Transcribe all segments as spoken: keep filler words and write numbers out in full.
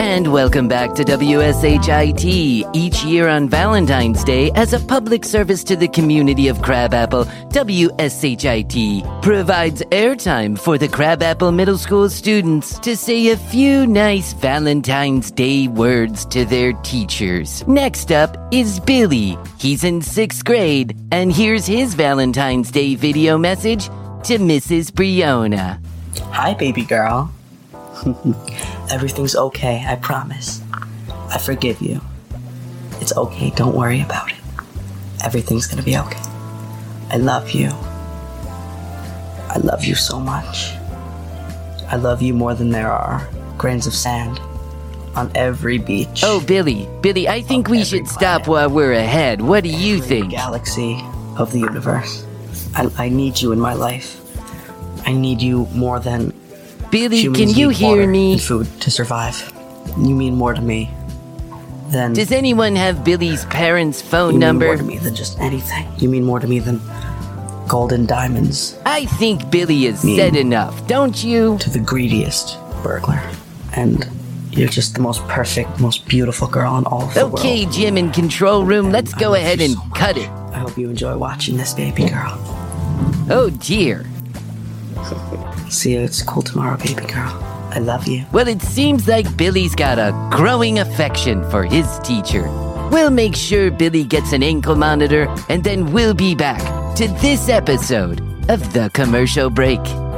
And welcome back to W S H I T. Each year on Valentine's Day, as a public service to the community of Crabapple, W S H I T provides airtime for the Crabapple Middle School students to say a few nice Valentine's Day words to their teachers. Next up is Billy. He's in sixth grade, and here's his Valentine's Day video message to Missus Briona. Hi, baby girl. Everything's okay, I promise. I forgive you. It's okay, don't worry about it. Everything's gonna be okay. I love you. I love you so much. I love you more than there are grains of sand on every beach. Oh, Billy, Billy, I think we should stop while we're ahead. What do you think? Galaxy of the universe. I, I need you in my life. I need you more than Billy, humans can you need hear water me? and food to survive. You mean more to me than. Does anyone have Billy's parents' phone you number? mean more to me than just anything. You mean more to me than golden diamonds. I think Billy has Me. said enough, don't you? To the greediest burglar. And you're just the most perfect, most beautiful girl in all of the world. Okay, Jim in control room, let's I go love ahead you and so much. cut it. I hope you enjoy watching this, baby girl. Oh, dear. See you at school tomorrow, baby girl. I love you. Well, it seems like Billy's got a growing affection for his teacher. We'll make sure Billy gets an ankle monitor, and then we'll be back to this episode of The Commercial Break.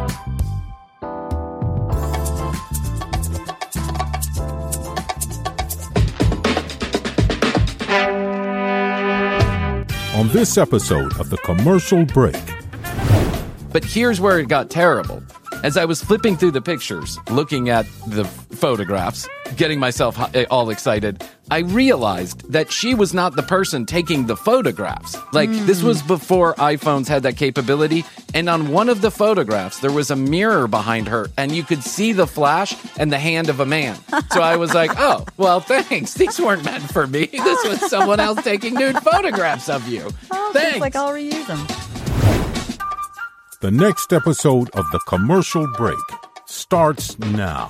On this episode of The Commercial Break. But here's where it got terrible. As I was flipping through the pictures, looking at the f- photographs, getting myself h- all excited, I realized that she was not the person taking the photographs. Like, mm. this was before iPhones had that capability, and on one of the photographs, there was a mirror behind her, and you could see the flash and the hand of a man. So I was like, oh, well, thanks. These weren't meant for me. This was someone else taking nude photographs of you. Oh, Thanks. seems like I'll reuse them. The next episode of The Commercial Break starts now.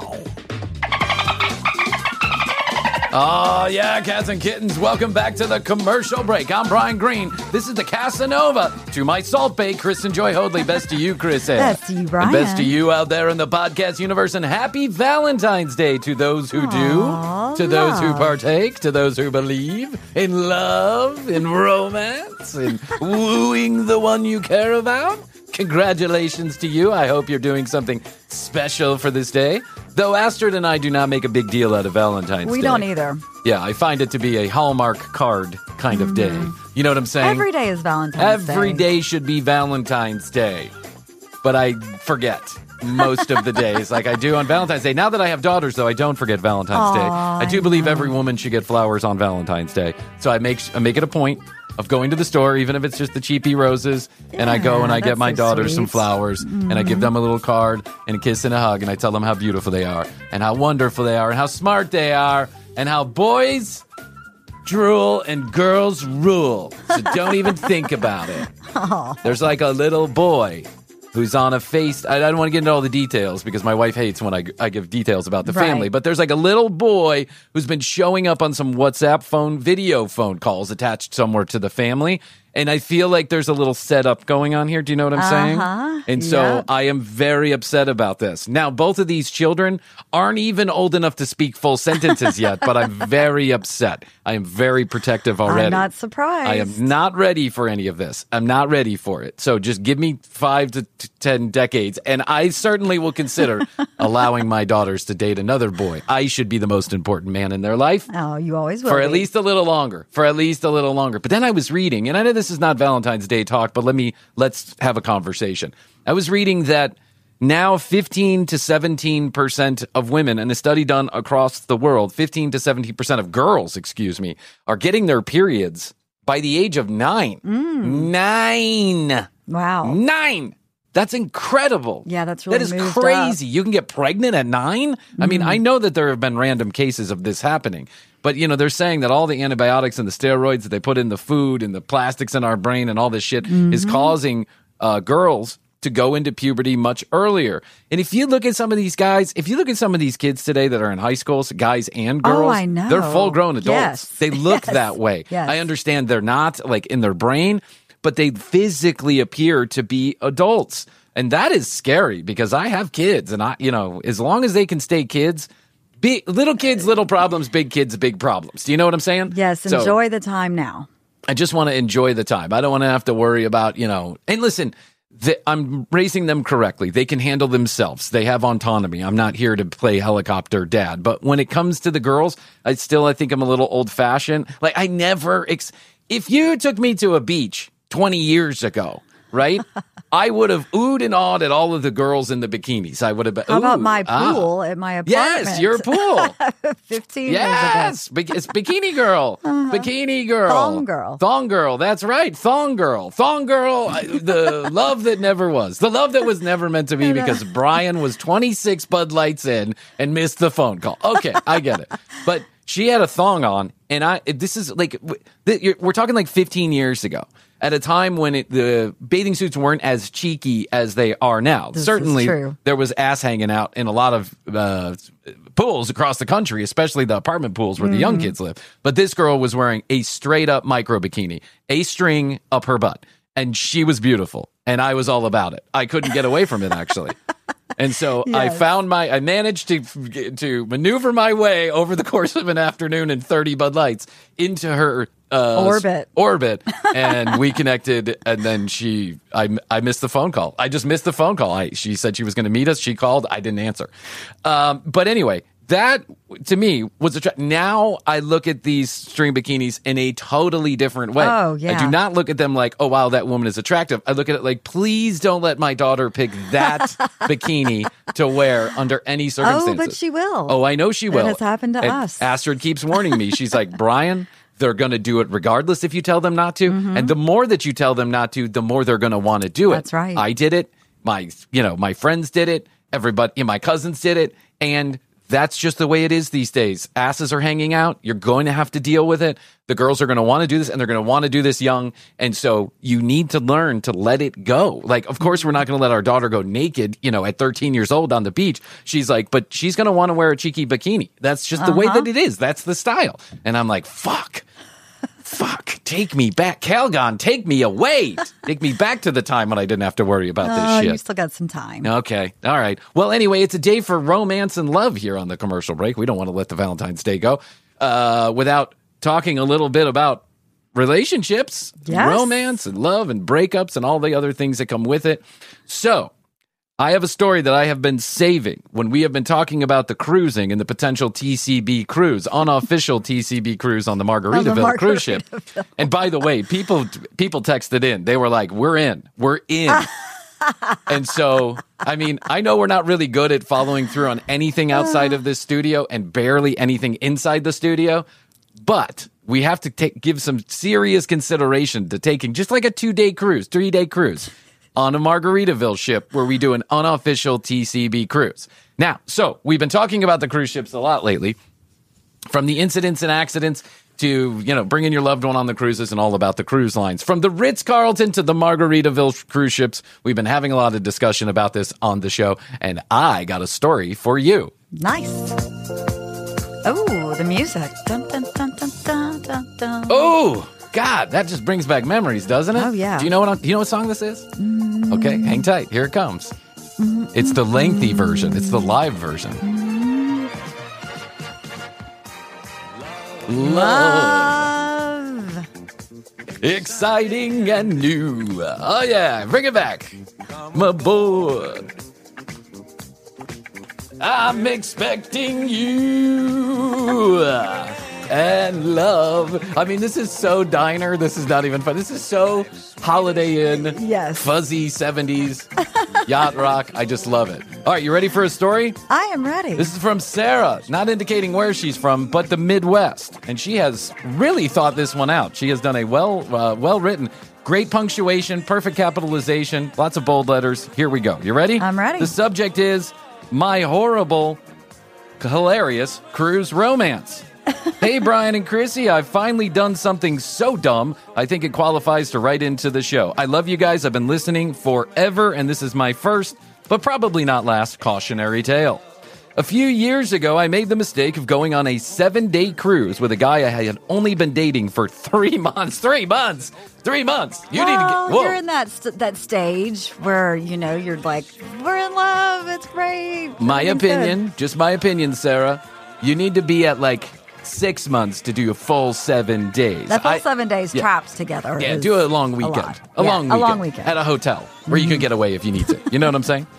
Oh, yeah, cats and kittens, welcome back to The Commercial Break. I'm Brian Green. This is the Casanova. To my Salt Bay, Kristen Joy Hoadley. Best to you, Chris. Best to you, Brian. And best to you out there in the podcast universe. And happy Valentine's Day to those who Aww, do, to those who love. partake, to those who believe in love, in romance, in wooing the one you care about. Congratulations to you. I hope you're doing something special for this day. Though Astrid and I do not make a big deal out of Valentine's We Day. don't either. Yeah, I find it to be a Hallmark card kind of day. You know what I'm saying? Every day is Valentine's Day. Every day should be Valentine's Day. But I forget most of the days, like I do on Valentine's Day. Now that I have daughters, though, I don't forget Valentine's Day. Aw, I do I believe know. every woman should get flowers on Valentine's Day. So I make I make it a point of going to the store, even if it's just the cheapy roses, and I go and I Yeah, get that's my so daughters some sweet. flowers, and I give them a little card and a kiss and a hug, and I tell them how beautiful they are, and how wonderful they are, and how smart they are, and how boys drool and girls rule. So don't even think about it. There's like a little boy who's on a face. I don't want to get into all the details because my wife hates when I, I give details about the Right. family. But there's like a little boy who's been showing up on some WhatsApp phone, video phone calls attached somewhere to the family. And I feel like there's a little setup going on here. Do you know what I'm saying? Uh-huh. And so Yep. I am very upset about this. Now, both of these children aren't even old enough to speak full sentences yet, but I'm very upset. I am very protective already. I'm not surprised. I am not ready for any of this. I'm not ready for it. So just give me five to t- ten decades, and I certainly will consider allowing my daughters to date another boy. I should be the most important man in their life. Oh, you always will For at be. least a little longer. For at least a little longer. But then I was reading, and I know this is not Valentine's Day talk, but let me let's have a conversation. I was reading that now fifteen to seventeen percent of women, in a study done across the world, fifteen to seventeen percent of girls, excuse me, are getting their periods by the age of nine. Nine. Wow. Nine. That's incredible. Yeah, that's really That is moved crazy. You can get pregnant at nine? I mean, I know that there have been random cases of this happening. But, you know, they're saying that all the antibiotics and the steroids that they put in the food and the plastics in our brain and all this shit is causing uh, girls to go into puberty much earlier. And if you look at some of these guys, if you look at some of these kids today that are in high schools, guys and girls, Oh, I know. they're full-grown adults. Yes. They look Yes. that way. Yes. I understand they're not like in their brain, but they physically appear to be adults. And that is scary because I have kids and I, you know, as long as they can stay kids, be, little kids, little problems, big kids, big problems. Do you know what I'm saying? Yes, So, enjoy the time now. I just want to enjoy the time. I don't want to have to worry about, you know, and listen, the, I'm raising them correctly. They can handle themselves. They have autonomy. I'm not here to play helicopter dad. But when it comes to the girls, I still, I think I'm a little old fashioned. Like I never, ex- if you took me to a beach twenty years ago, right? I would have oohed and awed at all of the girls in the bikinis. I would have been. How about ooh, my ah. pool at my apartment? Yes, your pool. fifteen Yes, Bi- it's bikini girl, bikini girl, Thong girl. thong girl. That's right, thong girl, thong girl. I- The love that never was, the love that was never meant to be, because Brian was twenty-six Bud Lights in and missed the phone call. Okay, I get it, but she had a thong on, and I. This is like w- th- you're- we're talking like fifteen years ago. At a time when it, the bathing suits weren't as cheeky as they are now. This is Certainly, true. there was ass hanging out in a lot of uh, pools across the country, especially the apartment pools where the young Mm-hmm. kids live. But this girl was wearing a straight up micro bikini, a string up her butt, and she was beautiful. And I was all about it. I couldn't get away from it, actually. And so I Yes. found my, I managed to to maneuver my way over the course of an afternoon and thirty Bud Lights into her uh, Orbit. orbit, and we connected. And then she, I, I missed the phone call. I just missed the phone call. I, she said she was going to meet us. She called. I didn't answer. Um, but anyway, that to me was a. Tra- now I look at these string bikinis in a totally different way. Oh, I yeah. do not look at them like, oh wow, that woman is attractive. I look at it like, please don't let my daughter pick that bikini to wear under any circumstances. Oh, but she will. Oh, I know she will. has happened to And us. Astrid keeps warning me. She's like, Brian, they're going to do it regardless if you tell them not to. And the more that you tell them not to, the more they're going to want to do it. That's right. I did it. My, you know, my friends did it. Everybody, my cousins did it. And that's just the way it is these days. Asses are hanging out. You're going to have to deal with it. The girls are going to want to do this, and they're going to want to do this young. And so you need to learn to let it go. Like, of course, we're not going to let our daughter go naked, you know, at thirteen years old on the beach. She's like, but she's going to want to wear a cheeky bikini. That's just the way that it is. That's the style. And I'm like, fuck. Fuck, take me back. Calgon, take me away. Take me back to the time when I didn't have to worry about Oh, this you shit. still got some time. Okay. All right. Well, anyway, it's a day for romance and love here on the commercial break. We don't want to let the Valentine's Day go uh, without talking a little bit about relationships, Yes. romance and love and breakups and all the other things that come with it. So I have a story that I have been saving when we have been talking about the cruising and the potential T C B cruise, unofficial T C B cruise on the Margaritaville cruise ship. And by the way, people people texted in. They were like, "We're in. We're in." And so, I mean, I know we're not really good at following through on anything outside of this studio and barely anything inside the studio, but we have to take give some serious consideration to taking just like a two-day cruise, three-day cruise on a Margaritaville ship where we do an unofficial T C B cruise. Now, so we've been talking about the cruise ships a lot lately, from the incidents and accidents to, you know, bringing your loved one on the cruises and all about the cruise lines. From the Ritz-Carlton to the Margaritaville cruise ships, we've been having a lot of discussion about this on the show, and I got a story for you. Nice. Oh, the music. Dun, dun, dun, dun, dun, dun, dun. Oh, God, that just brings back memories, doesn't it? Oh, yeah. Do you know what I'm, do you know what song this is? Mm. Okay, hang tight. Here it comes. Mm. It's the lengthy version. It's the live version. Mm. Love. Love. Exciting and new. Oh, yeah. Bring it back. My boy. I'm expecting you. And love. I mean, this is so diner. This is not even fun. This is so Holiday Inn. Yes. Fuzzy seventies. Yacht rock. I just love it. All right, you ready for a story? I am ready. This is from Sarah, not indicating where she's from, but the Midwest. And she has really thought this one out. She has done a well, uh, well-written, great punctuation, perfect capitalization, lots of bold letters. Here we go. You ready? I'm ready. The subject is my horrible, hilarious cruise romance. Hey, Brian and Chrissy, I've finally done something so dumb, I think it qualifies to write into the show. I love you guys. I've been listening forever, and this is my first, but probably not last, cautionary tale. A few years ago, I made the mistake of going on a seven-day cruise with a guy I had only been dating for three months. Three months! Three months! You well, need to get... Whoa. You're in that st- that stage where, you know, you're like, we're in love, it's great. My Everything's opinion, good. just my opinion, Sarah, you need to be at like six months to do a full seven days. That full I- seven days yeah. trapped together. Yeah, is do a long weekend. lot. A Yeah, long A weekend. long weekend. At a hotel where you can get away if you need to. You know what I'm saying?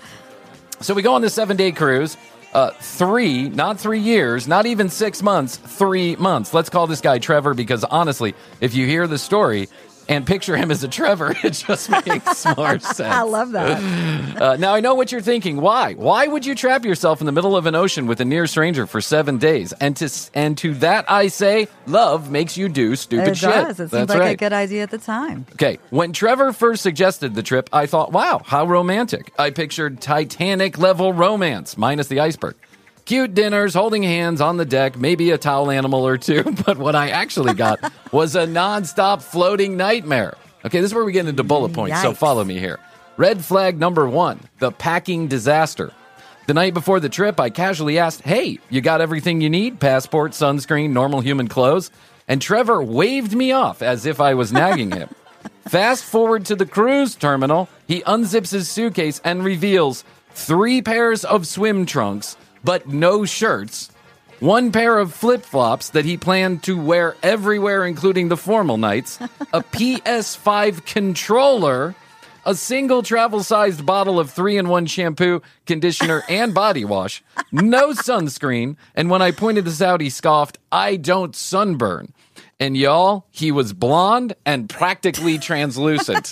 So we go on this seven-day cruise. Uh, three, not three years, not even six months, three months. Let's call this guy Trevor because honestly, if you hear the story and picture him as a Trevor, it just makes more sense. I love that. Uh, now, I know what you're thinking. Why? Why would you trap yourself in the middle of an ocean with a near stranger for seven days? And to and to that I say, love makes you do stupid It shit. does. It seems That's like right. a good idea at the time. Okay, when Trevor first suggested the trip, I thought, wow, how romantic. I pictured Titanic-level romance, minus the iceberg. Cute dinners, holding hands on the deck, maybe a towel animal or two. But what I actually got was a nonstop floating nightmare. Okay, this is where we get into bullet points, so Yikes. follow me here. Red flag number one, the packing disaster. The night before the trip, I casually asked, hey, you got everything you need? Passport, sunscreen, normal human clothes? And Trevor waved me off as if I was nagging him. Fast forward to the cruise terminal, he unzips his suitcase and reveals three pairs of swim trunks, but no shirts, one pair of flip-flops that he planned to wear everywhere, including the formal nights, a P S five controller, a single travel-sized bottle of three in one shampoo, conditioner, and body wash, no sunscreen, and when I pointed this out, he scoffed, I don't sunburn. And y'all, he was blonde and practically translucent.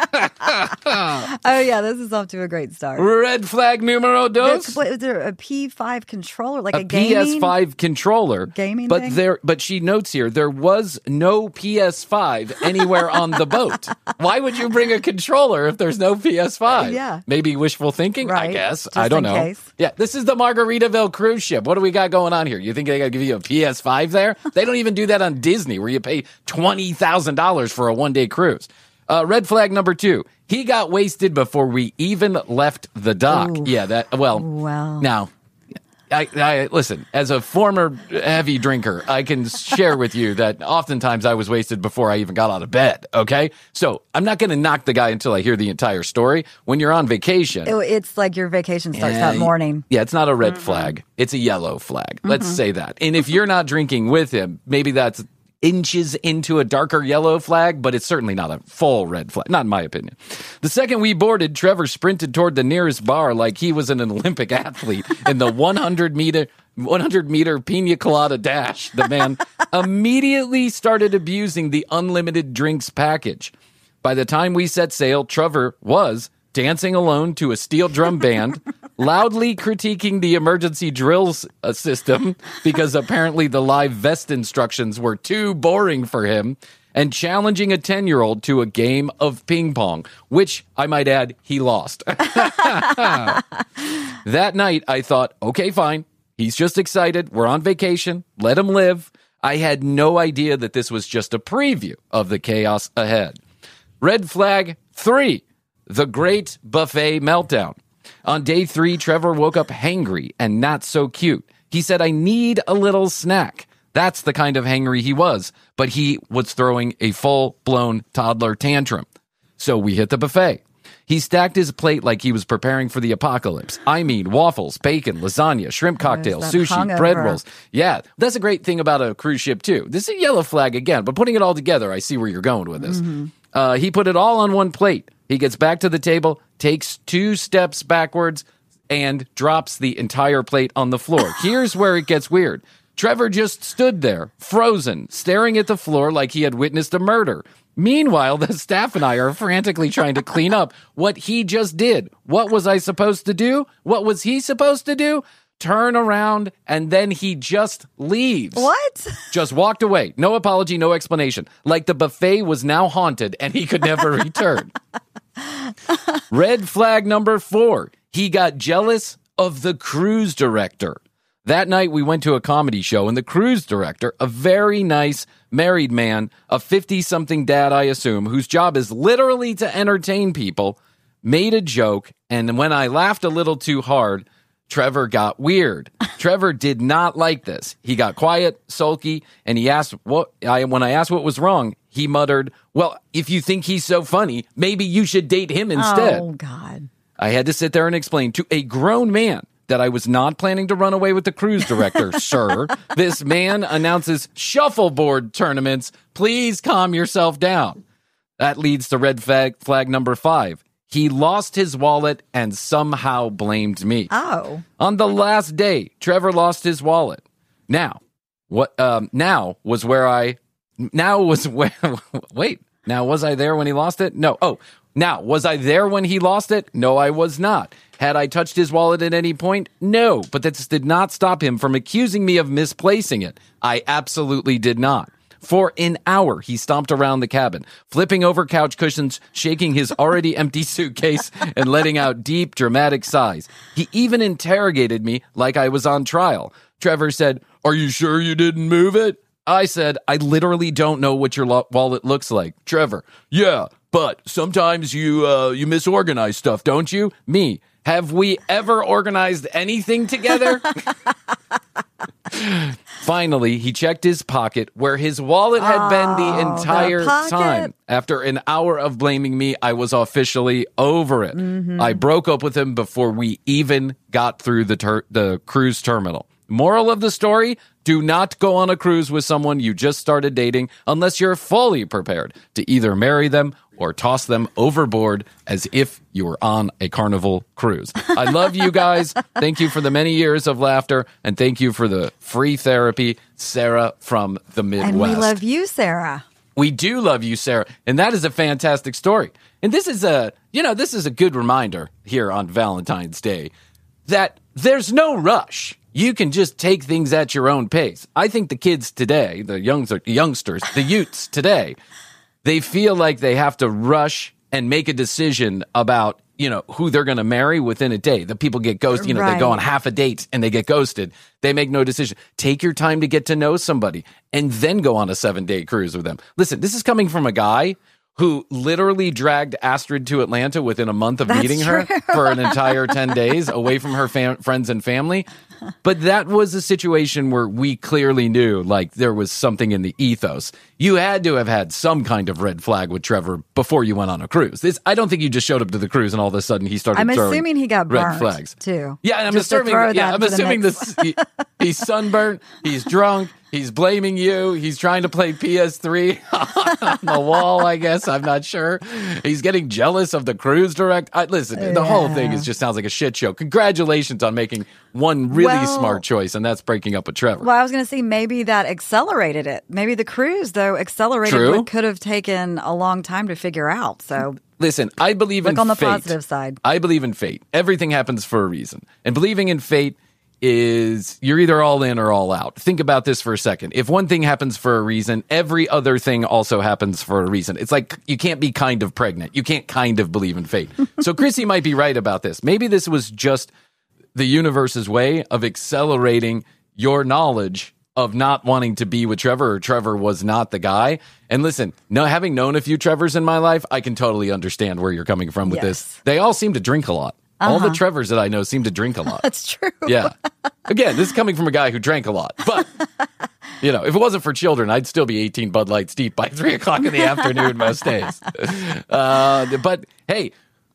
Oh, yeah, this is off to a great start. Red flag numero dos. That's- what, is there a P five controller, like a, A gaming? P S five controller, Gaming but thing? there, but she notes here there was no P S five anywhere on the boat. Why would you bring a controller if there's no P S five? Yeah. Maybe wishful thinking. I Right. guess Just I don't in know. case. Yeah, this is the Margaritaville cruise ship. What do we got going on here? You think they got to give you a P S five there? They don't even do that on Disney, where you pay twenty thousand dollars for a one day cruise. Uh, red flag number two. He got wasted before we even left the dock. Ooh. Yeah, that, well, Well. now, I, I listen, as a former heavy drinker, I can share with you that oftentimes I was wasted before I even got out of bed, okay? So I'm not going to knock the guy until I hear the entire story. When you're on vacation. It- It's like your vacation starts Yeah, that morning. Yeah, it's not a red flag. It's a yellow flag. Let's say that. And if you're not drinking with him, maybe that's inches into a darker yellow flag, but it's certainly not a full red flag, not in my opinion. The second we boarded, Trevor sprinted toward the nearest bar like he was an Olympic athlete in the one hundred meter one hundred meter pina colada dash. The man immediately started abusing the unlimited drinks package. By the time we set sail, Trevor was dancing alone to a steel drum band, loudly critiquing the emergency drills uh, system because apparently the live vest instructions were too boring for him, and challenging a ten-year-old to a game of ping pong, which, I might add, he lost. That night, I thought, okay, fine. He's just excited. We're on vacation. Let him live. I had no idea that this was just a preview of the chaos ahead. Red flag three. The Great Buffet Meltdown. On day three, Trevor woke up hangry and not so cute. He said, I need a little snack. That's the kind of hangry he was, but he was throwing a full-blown toddler tantrum. So we hit the buffet. He stacked his plate like he was preparing for the apocalypse. I mean, waffles, bacon, lasagna, shrimp cocktails, that sushi, hungover. bread rolls. Yeah, that's a great thing about a cruise ship, too. This is a yellow flag again, but putting it all together, I see where you're going with this. Mm-hmm. Uh, he put it all on one plate. He gets back to the table, takes two steps backwards, and drops the entire plate on the floor. Here's where it gets weird. Trevor just stood there, frozen, staring at the floor like he had witnessed a murder. Meanwhile, the staff and I are frantically trying to clean up what he just did. What was I supposed to do? What was he supposed to do? Turn around, and then he just leaves. What? Just walked away. No apology, no explanation. Like the buffet was now haunted and he could never return. Red flag number four. He got jealous of the cruise director. That night, we went to a comedy show, and the cruise director, a very nice married man, a fifty-something dad, I assume, whose job is literally to entertain people, made a joke, and when I laughed a little too hard, Trevor got weird. Trevor did not like this. He got quiet, sulky, and he asked what I when I asked what was wrong, he muttered, "Well, if you think he's so funny, maybe you should date him instead." Oh, God. I had to sit there and explain to a grown man that I was not planning to run away with the cruise director, sir. This man announces shuffleboard tournaments. Please calm yourself down. That leads to red flag, flag number five. He lost his wallet and somehow blamed me. Oh. On the last day, Trevor lost his wallet. Now, what? Um, now was where I. Now was where. Wait. Now was I there when he lost it? No. Oh. Now, was I there when he lost it? No, I was not. Had I touched his wallet at any point? No, but this did not stop him from accusing me of misplacing it. I absolutely did not. For an hour, he stomped around the cabin, flipping over couch cushions, shaking his already empty suitcase, and letting out deep, dramatic sighs. He even interrogated me like I was on trial. Trevor said, "Are you sure you didn't move it?" I said, "I literally don't know what your lo- wallet looks like." Trevor, "Yeah, but sometimes you uh, you misorganize stuff, don't you?" Me, "Have we ever organized anything together?" Finally, he checked his pocket where his wallet had oh, been the entire the time. After an hour of blaming me, I was officially over it. Mm-hmm. I broke up with him before we even got through the ter- the cruise terminal. Moral of the story, do not go on a cruise with someone you just started dating unless you're fully prepared to either marry them or toss them overboard as if you were on a Carnival cruise. I love you guys. Thank you for the many years of laughter, and thank you for the free therapy, Sarah from the Midwest. And we love you, Sarah. We do love you, Sarah, and that is a fantastic story. And this is a, you know, this is a good reminder here on Valentine's Day that there's no rush. You can just take things at your own pace. I think the kids today, the young, youngsters, the youths today, they feel like they have to rush and make a decision about, you know, who they're going to marry within a day. The people get ghosted. You know, right. They go on half a date and they get ghosted. They make no decision. Take your time to get to know somebody and then go on a seven-day cruise with them. Listen, this is coming from a guy who literally dragged Astrid to Atlanta within a month of That's meeting true. her for an entire ten days away from her fam- friends and family. But that was a situation where we clearly knew, like, there was something in the ethos. You had to have had some kind of red flag with Trevor before you went on a cruise. This, I don't think you just showed up to the cruise and all of a sudden he started I'm throwing assuming he got red burnt, flags. too. Yeah, and I'm Just to assuming, throw yeah, that I'm to the assuming mix. this. He, he's sunburnt, he's drunk, he's blaming you, he's trying to play P S three on the wall, I guess. I'm not sure. He's getting jealous of the cruise direct. I, listen, Yeah. the whole thing is just sounds like a shit show. Congratulations on making one really Well- smart choice, and that's breaking up with Trevor. Well, I was going to say maybe that accelerated it. Maybe the cruise, though, accelerated True. what could have taken a long time to figure out. So Listen, I believe look in on the fate. positive side. I believe in fate. Everything happens for a reason. And believing in fate is you're either all in or all out. Think about this for a second. If one thing happens for a reason, every other thing also happens for a reason. It's like you can't be kind of pregnant. You can't kind of believe in fate. So Chrissy might be right about this. Maybe this was just the universe's way of accelerating your knowledge of not wanting to be with Trevor, or Trevor was not the guy. And listen, no, having known a few Trevors in my life, I can totally understand where you're coming from with Yes. this. They all seem to drink a lot. All the Trevors that I know seem to drink a lot. That's true. Yeah. Again, this is coming from a guy who drank a lot. But, you know, if it wasn't for children, I'd still be eighteen Bud Lights deep by three o'clock in the afternoon most days. Uh, but, hey,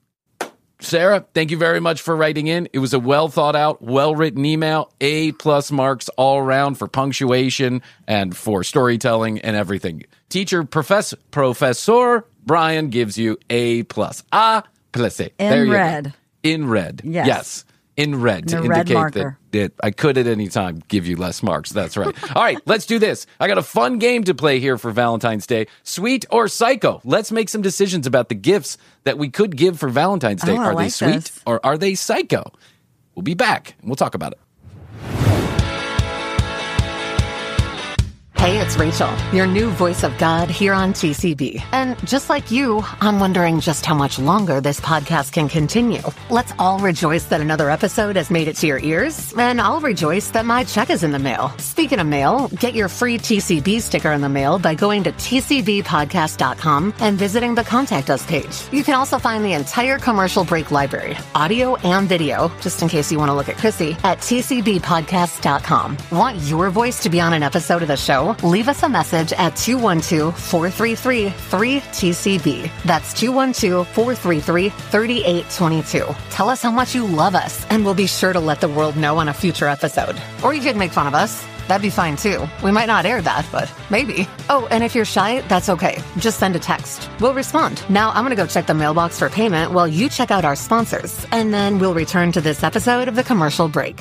Sarah, thank you very much for writing in. It was a well thought out, well written email. A plus marks all around for punctuation and for storytelling and everything. Teacher, professor, Professor Brian gives you A plus. A plus. In There you red. go. In red. Yes. Yes. In red to The red indicate marker. that, that I could at any time give you less marks. That's right. All right, let's do this. I got a fun game to play here for Valentine's Day. Sweet or psycho? Let's make some decisions about the gifts that we could give for Valentine's Day. Oh, I are they like sweet this. or are they psycho? We'll be back and we'll talk about it. Hey, it's Rachel, your new voice of God here on T C B. And just like you, I'm wondering just how much longer this podcast can continue. Let's all rejoice that another episode has made it to your ears, and I'll rejoice that my check is in the mail. Speaking of mail, get your free T C B sticker in the mail by going to T C B podcast dot com and visiting the Contact Us page. You can also find the entire Commercial Break library, audio and video, just in case you want to look at Chrissy, at T C B podcast dot com. Want your voice to be on an episode of the show? Leave us a message at two one two, four three three, three T C B. That's two one two, four three three, three eight two two. Tell us how much you love us, and we'll be sure to let the world know on a future episode. Or you could make fun of us. That'd be fine too. We might not air that, but maybe. Oh, and if you're shy, that's okay. Just send a text. We'll respond. Now I'm going to go check the mailbox for payment while you check out our sponsors, and then we'll return to this episode of The Commercial Break.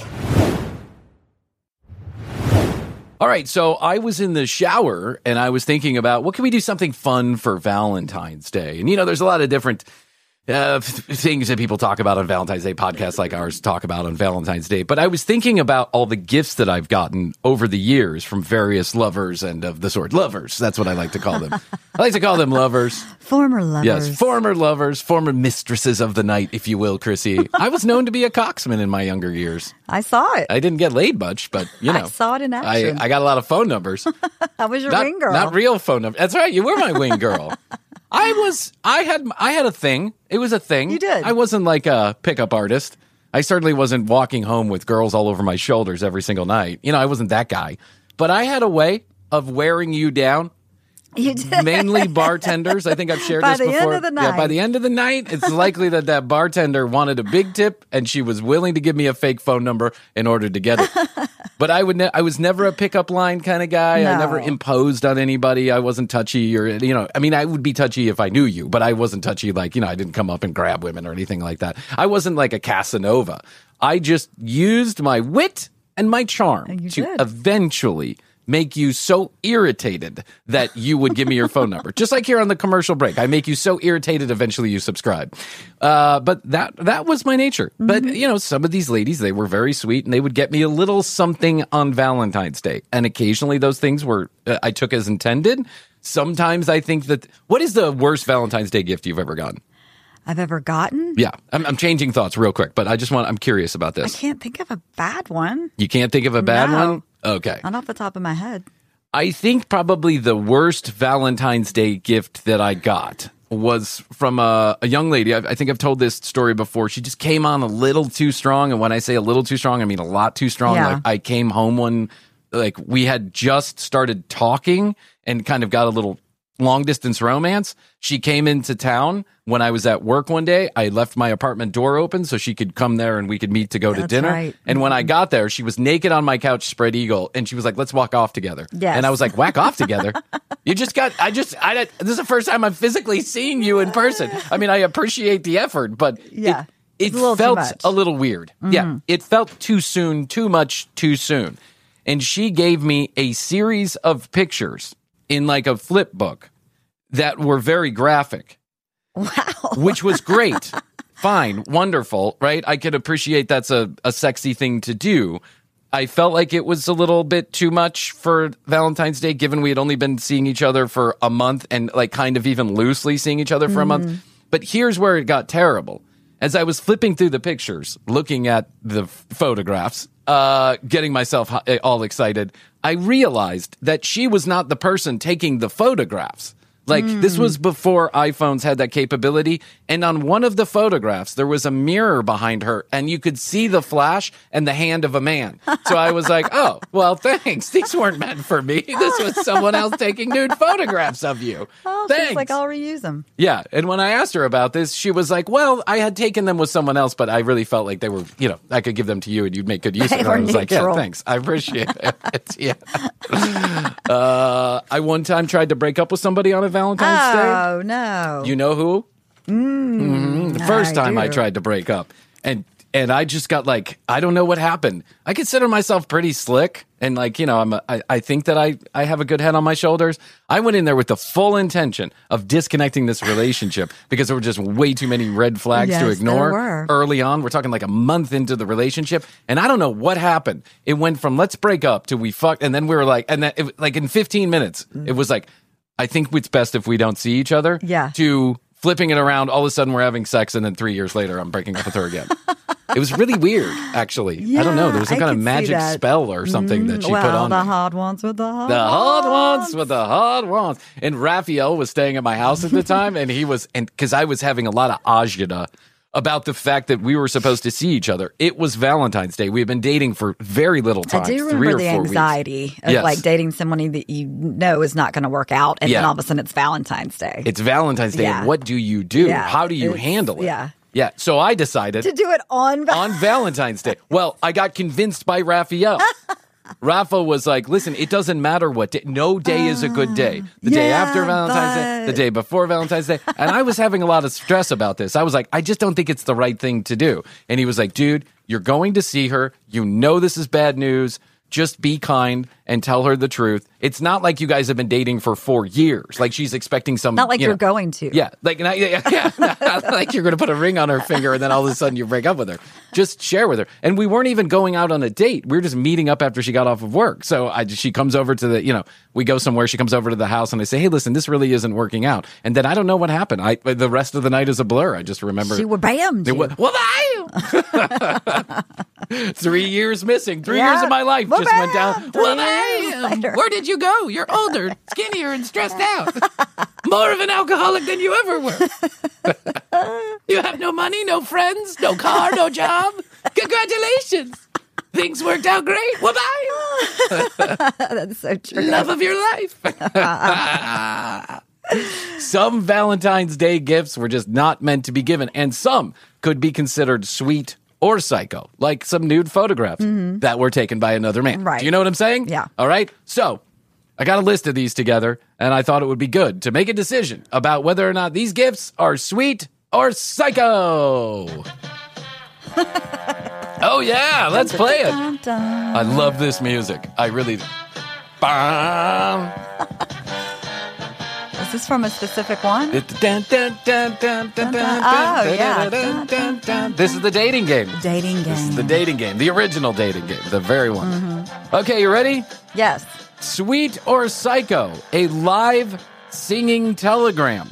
All right, so I was in the shower and I was thinking about what can we do something fun for Valentine's Day? And, you know, there's a lot of different uh, things that people talk about on Valentine's Day, podcasts like ours talk about on Valentine's Day. But I was thinking about all the gifts that I've gotten over the years from various lovers and of the sort. Lovers, that's what I like to call them. I like to call them lovers. Former lovers. Yes, former lovers, former mistresses of the night, if you will, Chrissy. I was known to be a coxman in my younger years. I saw it. I didn't get laid much, but, you know. I saw it in action. I, I got a lot of phone numbers. I was your not, wing girl. Not real phone numbers. That's right. You were my wing girl. I was, I had, I had a thing. It was a thing. You did. I wasn't like a pickup artist. I certainly wasn't walking home with girls all over my shoulders every single night. You know, I wasn't that guy. But I had a way of wearing you down. You did. Mainly bartenders. I think I've shared by this before. By the end of the night. Yeah, by the end of the night, it's likely that that bartender wanted a big tip and she was willing to give me a fake phone number in order to get it. But I would ne- I was never a pickup line kind of guy. No. I never imposed on anybody. I wasn't touchy or, you know, I mean, I would be touchy if I knew you, but I wasn't touchy like, you know, I didn't come up and grab women or anything like that. I wasn't like a Casanova. I just used my wit and my charm You to did. eventually make you so irritated that you would give me your phone number. Just like here on The Commercial Break. I make you so irritated, eventually you subscribe. Uh, but that that was my nature. Mm-hmm. But, you know, some of these ladies, they were very sweet, and they would get me a little something on Valentine's Day. And occasionally those things were, uh, I took as intended. Sometimes I think that, what is the worst Valentine's Day gift you've ever gotten? I've ever gotten? Yeah, I'm, I'm changing thoughts real quick, but I just want, I'm curious about I this. can't think of a bad one. You can't think of a bad No. one? Okay. Not off the top of my head. I think probably the worst Valentine's Day gift that I got was from a, a young lady. I, I think I've told this story before. She just came on a little too strong. And when I say a little too strong, I mean a lot too strong. Yeah. Like I came home one, like we had just started talking and kind of got a little long distance romance. She came into town when I was at work one day. I left my apartment door open so she could come there and we could meet to go to That's dinner. right. And when I got there, she was naked on my couch, spread eagle, and she was like, "Let's walk off together." Yes. And I was like, "Whack off together? You just got, I just, I, this is the first time I'm physically seeing you in person." I mean, I appreciate the effort, but Yeah. it, It's a little it too felt much. a little weird. Mm-hmm. Yeah. It felt too soon, too much too soon. And she gave me a series of pictures in like a flip book that were very graphic. Wow. Which was great. Fine. Wonderful. Right? I could appreciate that's a, a sexy thing to do. I felt like it was a little bit too much for Valentine's Day, given we had only been seeing each other for a month and like kind of even loosely seeing each other for Mm-hmm. a month. But here's where it got terrible. As I was flipping through the pictures, looking at the f- photographs, uh, getting myself h- all excited, I realized that she was not the person taking the photographs. Like, mm. this was before iPhones had that capability. And on one of the photographs, there was a mirror behind her, and you could see the flash and the hand of a man. So I was like, oh, well, thanks. These weren't meant for me. This was someone else taking nude photographs of you. Oh, thanks. she's like, I'll reuse them. Yeah. And when I asked her about this, she was like, well, I had taken them with someone else, but I really felt like they were, you know, I could give them to you and you'd make good use They of them. I were was like, yeah, neutral. thanks. I appreciate it. Yeah. Uh, I one time tried to break up with somebody on a Valentine's Day. Oh, no. You know who? Mm, Mm-hmm. The first I time I do. tried to break up. And And I just got like, I don't know what happened. I consider myself pretty slick. And like, you know, I'm a, I, I think that I, I have a good head on my shoulders. I went in there with the full intention of disconnecting this relationship because there were just way too many red flags Yes, to there ignore were. early on. We're talking like a month into the relationship. And I don't know what happened. It went from let's break up to we fuck. And then we were like, and then it, like in fifteen minutes, it was like, I think it's best if we don't see each other. Yeah. To flipping it around, all of a sudden we're having sex. And then three years later, I'm breaking up with her again. It was really weird, actually. I don't know. There was some Yeah, I kind of could see magic that. spell or something that she well, put on the me. hot ones with the hot The hot ones. ones with the hot ones. And Raphael was staying at my house at the time, and he was, and because I was having a lot of agita about the fact that we were supposed to see each other. It was Valentine's Day. We had been dating for very little time. I do three remember or the four anxiety weeks. of Yes. like dating someone that you know is not going to work out, and Yeah. then all of a sudden it's Valentine's Day. It's Valentine's Day. Yeah. And what do you do? Yeah. How do you It's- handle it? yeah. Yeah. So I decided to do it on Val- on Valentine's Day. Well, I got convinced by Raphael. Rafa was like, listen, it doesn't matter what day. No day is a good day. The day yeah, after Valentine's Day, the but- day before Valentine's Day. And I was having a lot of stress about this. I was like, I just don't think it's the right thing to do. And he was like, dude, you're going to see her. You know this is bad news. Just be kind and tell her the truth. It's not like you guys have been dating for four years. Like she's expecting some. Not like you you're know- going to. Yeah, like not, yeah, yeah, not like you're going to put a ring on her finger and then all of a sudden you break up with her. Just share with her. And we weren't even going out on a date. We were just meeting up after she got off of work. So I, she comes over to the, you know, we go somewhere. She comes over to the house and I say, hey, listen, this really isn't working out. And then I don't know what happened. I the rest of the night is a blur. I just remember. She were bammed. It you. was, well, I Three years missing. Three Yeah. years of my life Well, just went down. bam, three Well, years I later. Where did you go? You're older, skinnier, and stressed out. More of an alcoholic than you ever were. You have no money, no friends, no car, no job. Congratulations. Things worked out great. Well, bye. That's so true. Love of your life. Some Valentine's Day gifts were just not meant to be given, and some could be considered sweet or psycho, like some nude photographs that were taken by another man. Right. Do you know what I'm saying? Yeah. All right. So I got a list of these together, and I thought it would be good to make a decision about whether or not these gifts are sweet or psycho. Oh, yeah. Let's play it. Dun, dun. I love this music. I really. Bam. Is this from a specific one? Dun, dun, dun, dun, dun, dun, Oh, dun, yeah. dun, dun, dun. This is the dating game. Dating game. This is the dating game. The original dating game. The very one. Okay, you ready? Yes. Sweet or psycho? A live singing telegram.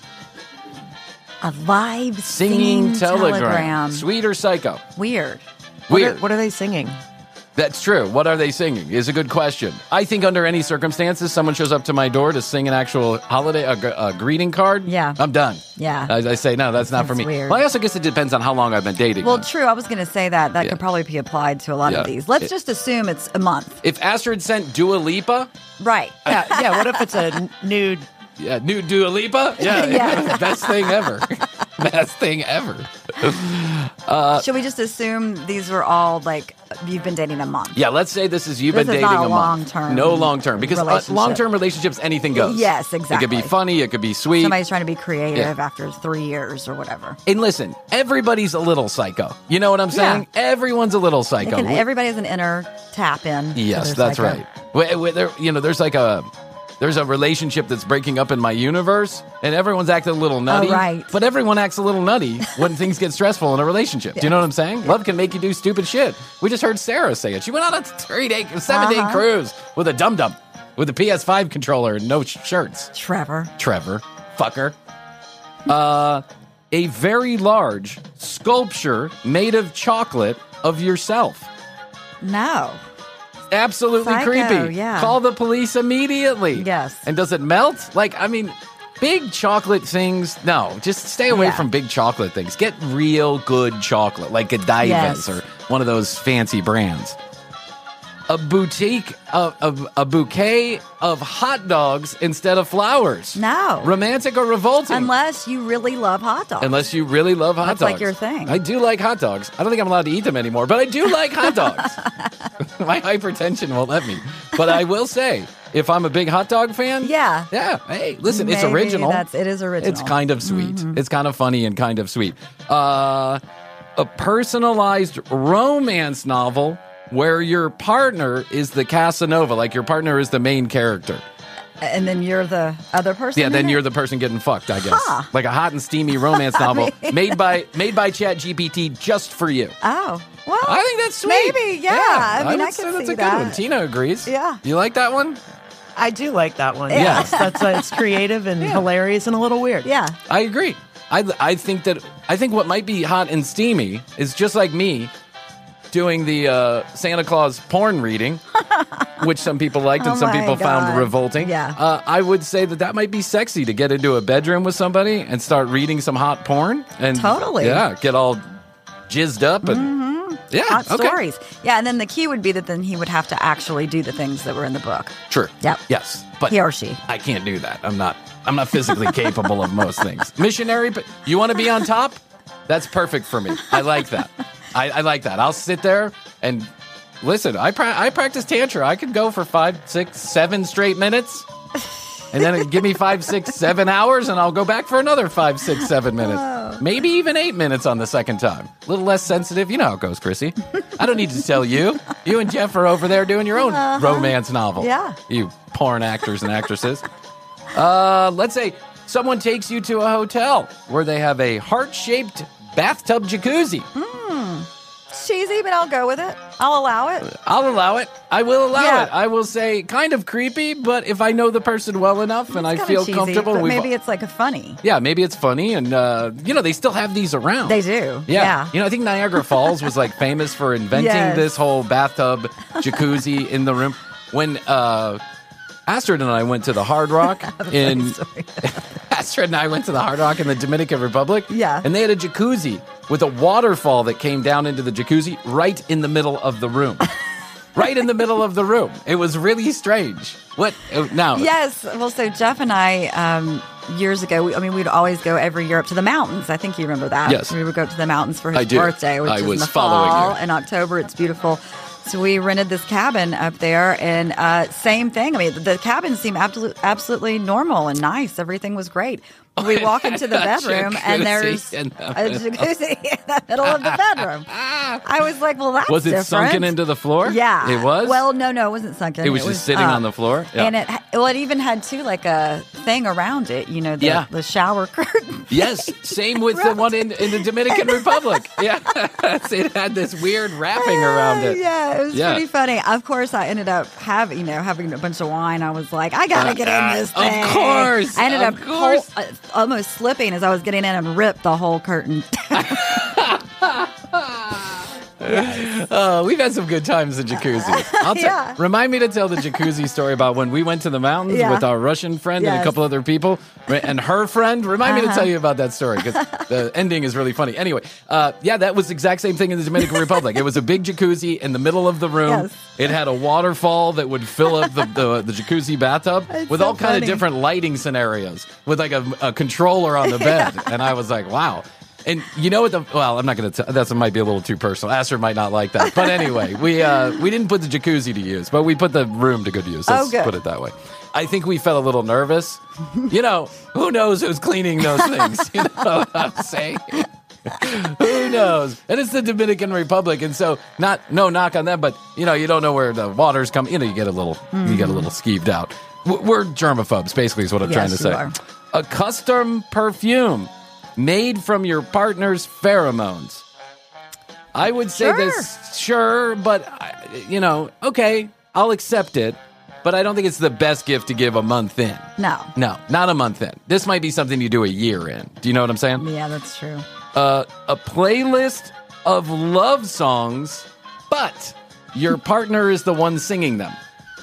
A live Singing, singing telegram. telegram. Sweet or psycho? Weird. Weird. What are, what are they singing? That's true. What are they singing is a good question. I think under any circumstances, someone shows up to my door to sing an actual holiday, a, gr- a greeting card. Yeah. I'm done. Yeah. I, I say, no, that's not for That's me. weird. Well, I also guess it depends on how long I've been dating. Well, them. true. I was going to say that. That Yeah. could probably be applied to a lot Yeah. of these. Let's It- just assume it's a month. If Astrid sent Dua Lipa, Right. Yeah, yeah. What if it's a n- nude? yeah, new Dua Lipa, yeah, Yeah. best thing ever. Best thing ever. Should we just assume these were all like you've been dating a month? Yeah, let's say this is you've This been is dating not a a month. long-term No long term. Because uh, relationship. long term relationships, anything goes. Yes, It could be exactly. funny, it could be sweet. Somebody's trying to be creative Yeah. after three years or whatever. And listen, everybody's a little psycho. You know what I'm saying? Everyone's a little They psycho. can, We- everybody has an inner tap in. to yes, their that's psycho. right. Wait, wait, there, you know, there's like a there's a relationship that's breaking up in my universe, and everyone's acting a little nutty. right. But everyone acts a little nutty when things get stressful in a relationship. Do you know what I'm saying? Love can make you do stupid shit. We just heard Sarah say it. She went on a three day, seven day Uh-huh. cruise with a dum dum, with a P S five controller and no sh- shirts. Trevor. Trevor, fucker. Uh, a very large sculpture made of chocolate of yourself. No. Absolutely Psycho, creepy. yeah. Call the police immediately. Yes. And does it melt? Like, I mean, big chocolate things. No, just stay away Yeah. from big chocolate things. Get real good chocolate, like Godiva's Yes. or one of those fancy brands. A boutique, a, a, a bouquet of hot dogs instead of flowers. No. Romantic or revolting? Unless you really love hot dogs. Unless you really love hot That's dogs. like your thing. I do like hot dogs. I don't think I'm allowed to eat them anymore, but I do like hot dogs. My hypertension won't let me. But I will say, if I'm a big hot dog fan, Yeah. yeah. Hey, listen, it's Maybe original. That's, it is original. It's kind of sweet. It's kind of funny and kind of sweet. Uh, a personalized romance novel where your partner is the Casanova, like your partner is the main character. And then you're the other person? Yeah, then in you're it? the person getting fucked, I guess. Huh. Like a hot and steamy romance novel mean- made by made by ChatGPT just for you. Oh, well. I think that's sweet. Maybe, yeah. I mean, I would say can that's see a good that. one. Tina agrees. Yeah. You like that one? I do like that one. Yeah. Yes, that's uh, it's creative and hilarious and a little weird. Yeah. I agree. I, I think that I think what might be hot and steamy is just like me doing the uh, Santa Claus porn reading, which some people liked and Oh some my people found God. revolting. Yeah. Uh, I would say that that might be sexy to get into a bedroom with somebody and start reading some hot porn. And Totally. Yeah, get all jizzed up and yeah, Hot okay. stories. Yeah, and then the key would be that then he would have to actually do the things that were in the book. True. Yep. Yes, but He or she. I can't do that. I'm not. I'm not physically capable of most things. Missionary, but you want to be on top? That's perfect for me. I like that. I, I like that. I'll sit there and listen. I pra- I practice tantra. I could go for five, six, seven straight minutes, and then it give me five, six, seven hours, and I'll go back for another five, six, seven minutes, maybe even eight minutes on the second time. A little less sensitive. You know how it goes, Chrissy. I don't need to tell you. You and Jeff are over there doing your own romance novel. Yeah. You porn actors and actresses. Uh, let's say someone takes you to a hotel where they have a heart-shaped bathtub jacuzzi. It's cheesy, but I'll go with it. I'll allow it. I'll allow it. I will allow Yeah. it. I will say kind of creepy, but if I know the person well enough and I It's kinda feel cheesy, comfortable, but we've- maybe it's like a funny. yeah, maybe it's funny, and uh, you know they still have these around. They do. Yeah. Yeah. You know, I think Niagara Falls was like famous for inventing Yes. this whole bathtub jacuzzi in the room. When uh, Astrid and I went to the Hard Rock in Astrid and I went to the Hard Rock in the Dominican Republic. Yeah. And they had a jacuzzi with a waterfall that came down into the jacuzzi right in the middle of the room. Right in the middle of the room. It was really strange. What uh, now? Yes. Well, so Jeff and I, um, years ago, we, I mean, we'd always go every year up to the mountains. I think you remember that. Yes. We would go up to the mountains for his I do. birthday, which I is was in the following fall. you. In October, it's beautiful. So we rented this cabin up there, and uh, same thing. I mean, the cabin seemed absolutely, absolutely normal and nice. Everything was great. We walk into the bedroom, and there's Jacuzzi in a the jacuzzi in the middle of the bedroom. I was like, well, that's Was it different. sunken into the floor? Yeah, It was? Well, no, no, it wasn't sunken. It was just sitting on the floor? Yeah. and it well, it even had too like a thing around it. You know, the, Yeah. the shower curtain. Yes, same with the one in, in the Dominican Republic. Yeah, it had this weird wrapping around it. Yeah, it was Yeah. pretty funny. Of course, I ended up having, you know, having a bunch of wine. I was like, I gotta get in this Of thing. course, I ended of up course. hol- uh, almost slipping as I was getting in and ripped the whole curtain. Oh, we've had some good times in jacuzzi. I'll t- Yeah. Remind me to tell the jacuzzi story about when we went to the mountains Yeah. with our Russian friend and a Yes. couple other people, right, and her friend. Remind me to Uh-huh. tell you about that story because the ending is really funny. Anyway, uh, yeah, that was the exact same thing in the Dominican Republic. It was a big jacuzzi in the middle of the room. Yes. It had a waterfall that would fill up the, the, the jacuzzi bathtub It's with so all kind of funny. different lighting scenarios with like a, a controller on the bed. And I was like, wow. And you know what? The well, I'm not going to. That might be a little too personal. Astrid might not like that. But anyway, we uh, we didn't put the jacuzzi to use, but we put the room to good use. Let's Oh, good. put it that way. I think we felt a little nervous. You know, who knows who's cleaning those things? You know what I'm saying? Who knows? And it's the Dominican Republic, and so not no knock on them, but you know, you don't know where the water's coming. You know, you get a little you get a little skeeved out. W- We're germaphobes, basically, is what I'm Yes, trying to you say. are. A custom perfume made from your partner's pheromones. I would say Sure. this, sure, but I- you know, okay, I'll accept it. But I don't think it's the best gift to give a month in. No. No, not a month in. This might be something you do a year in. Do you know what I'm saying? Yeah, that's true. Uh, a playlist of love songs, but your partner is the one singing them.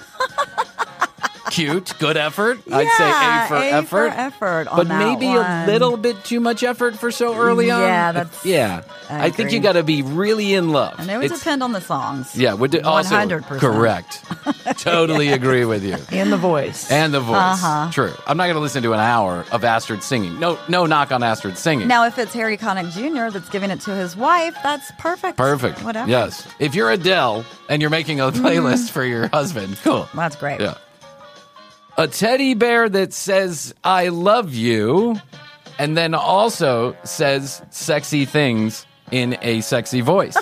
Cute, good effort. I'd say A for A effort. for effort on but that maybe a one. little bit too much effort for so early on. Yeah, that's- yeah. I I, think you agree. got to be really in love. And it would It's- depend on the songs. Yeah, would also one hundred percent. correct. Totally agree with you. And the voice. And the voice. Uh-huh. True. I'm not going to listen to an hour of Astrid singing. No, no knock on Astrid singing. Now, if it's Harry Connick Junior that's giving it to his wife, that's perfect. Perfect. Whatever. Yes. If you're Adele and you're making a playlist for your husband, cool. That's great. Yeah. A teddy bear that says "I love you," and then also says sexy things in a sexy voice.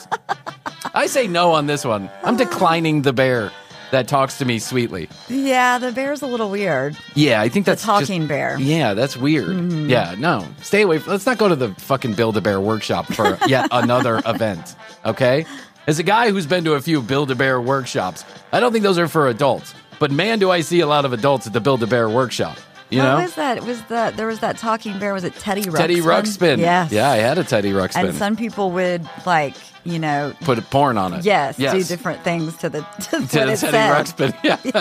I say no on this one. I'm declining the bear that talks to me sweetly. Yeah, the bear's a little weird. Yeah, I think The that's talking just- bear. Yeah, that's weird. Yeah, no. Stay away. Let's not go to the fucking Build-A-Bear workshop for yet another event, okay? As a guy who's been to a few Build-A-Bear workshops, I don't think those are for adults. But man, do I see a lot of adults at the Build-A-Bear workshop. You what know? was that? It was the there was that talking bear. Was it Teddy Ruxpin? Teddy Ruxpin. Yes. Yeah, I had a Teddy Ruxpin. And some people would like, you know, Put a porn on it. yes, yes. do different things to the to, to what the it Teddy said. Ruxpin.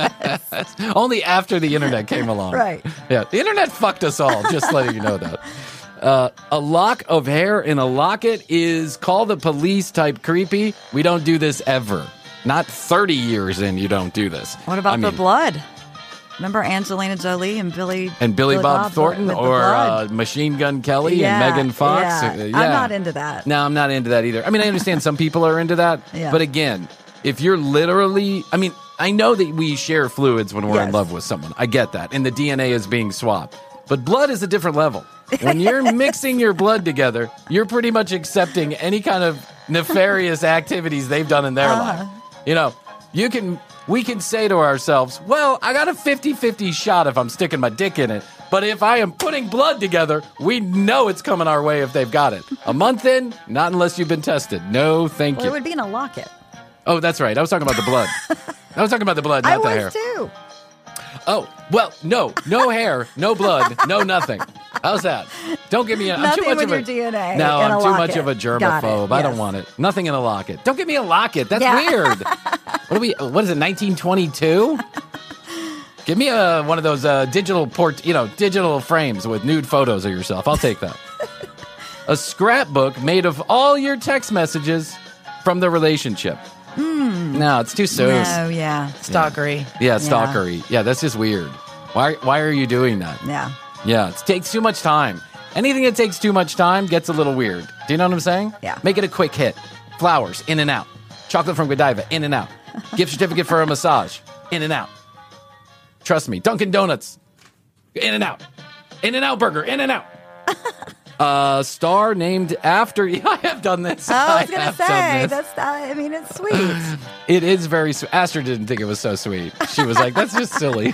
Yeah. Only after the internet came along. Right. Yeah. The internet fucked us all, just letting you know that. Uh, a lock of hair in a locket is call the police type creepy. We don't do this ever. Not thirty years in, you don't do this. What about I the mean, blood? Remember Angelina Jolie and Billy And Billy, Bob, Thornton with the or blood? uh, Machine Gun Kelly Yeah, and Megan Fox. yeah. Uh, I'm yeah. not into that. No, I'm not into that either. I mean, I understand some people are into that. Yeah. But again, if you're literally, I mean, I know that we share fluids when we're in Yes. love with someone. I get that. And the D N A is being swapped. But blood is a different level. When you're mixing your blood together, you're pretty much accepting any kind of nefarious activities they've done in their Uh-huh. life. You know, you can, we can say to ourselves, well, I got a fifty-fifty shot if I'm sticking my dick in it. But if I am putting blood together, we know it's coming our way if they've got it. A month in, not unless you've been tested. No, thank Well, you. it would be in a locket. Oh, that's right. I was talking about the blood. I was talking about the blood, not I the was hair. too. Oh, well, no. No hair, no blood, no nothing. How's that? Don't give me a... I'm Nothing too much with of a, your D N A No, in I'm a too much locket. of a Got it, germaphobe. I don't yes. want it. Nothing in a locket. Don't give me a locket. That's Yeah. weird. What are we... What is it, nineteen twenty-two? Give me a, one of those uh, digital port, you know, digital frames with nude photos of yourself. I'll take that. A scrapbook made of all your text messages from the relationship. No, it's too soon. No, yeah. Stalkery. Yeah, stalkery. Yeah, that's just weird. Why why are you doing that? Yeah. Yeah, it takes too much time. Anything that takes too much time gets a little weird. Do you know what I'm saying? Yeah. Make it a quick hit. Flowers, in and out. Chocolate from Godiva, in and out. Gift certificate for a massage, in and out. Trust me. Dunkin' Donuts, in and out. In and out burger, in and out. A star named after you. I have done this. Oh, I was I gonna have done say this. that's. I mean, it's sweet. It is very sweet. Astrid didn't think it was so sweet. She was like, that's just silly.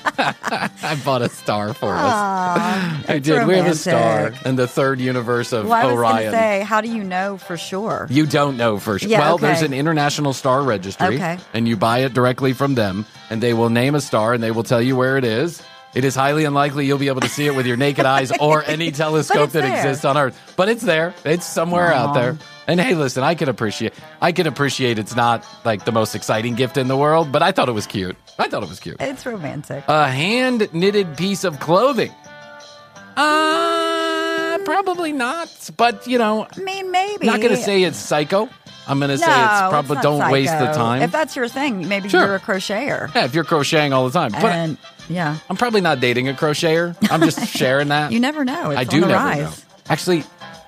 I bought a star for us. I that's did. We have a star romantic. in the third universe of Well, I was Orion. gonna say, how do you know for sure? You don't know for sure. Yeah, well, okay. there's an international star registry, Okay. and you buy it directly from them, and they will name a star, and they will tell you where it is. It is highly unlikely you'll be able to see it with your naked eyes or any telescope it's that there. exists on Earth. But it's there. It's somewhere Aw. out there. And hey, listen, I can appreciate. I can appreciate it's not like the most exciting gift in the world, but I thought it was cute. I thought it was cute. It's romantic. A hand knitted piece of clothing. Uh, probably not. But you know, I mean, maybe. not going to say it's psycho. I'm going to say No, it's probably not don't waste the psycho. time. If that's your thing, maybe Sure. you're a crocheter. Yeah, if you're crocheting all the time. But And yeah, I'm probably not dating a crocheter. I'm just sharing that. you never know. It's I do on the never rise. know. Actually,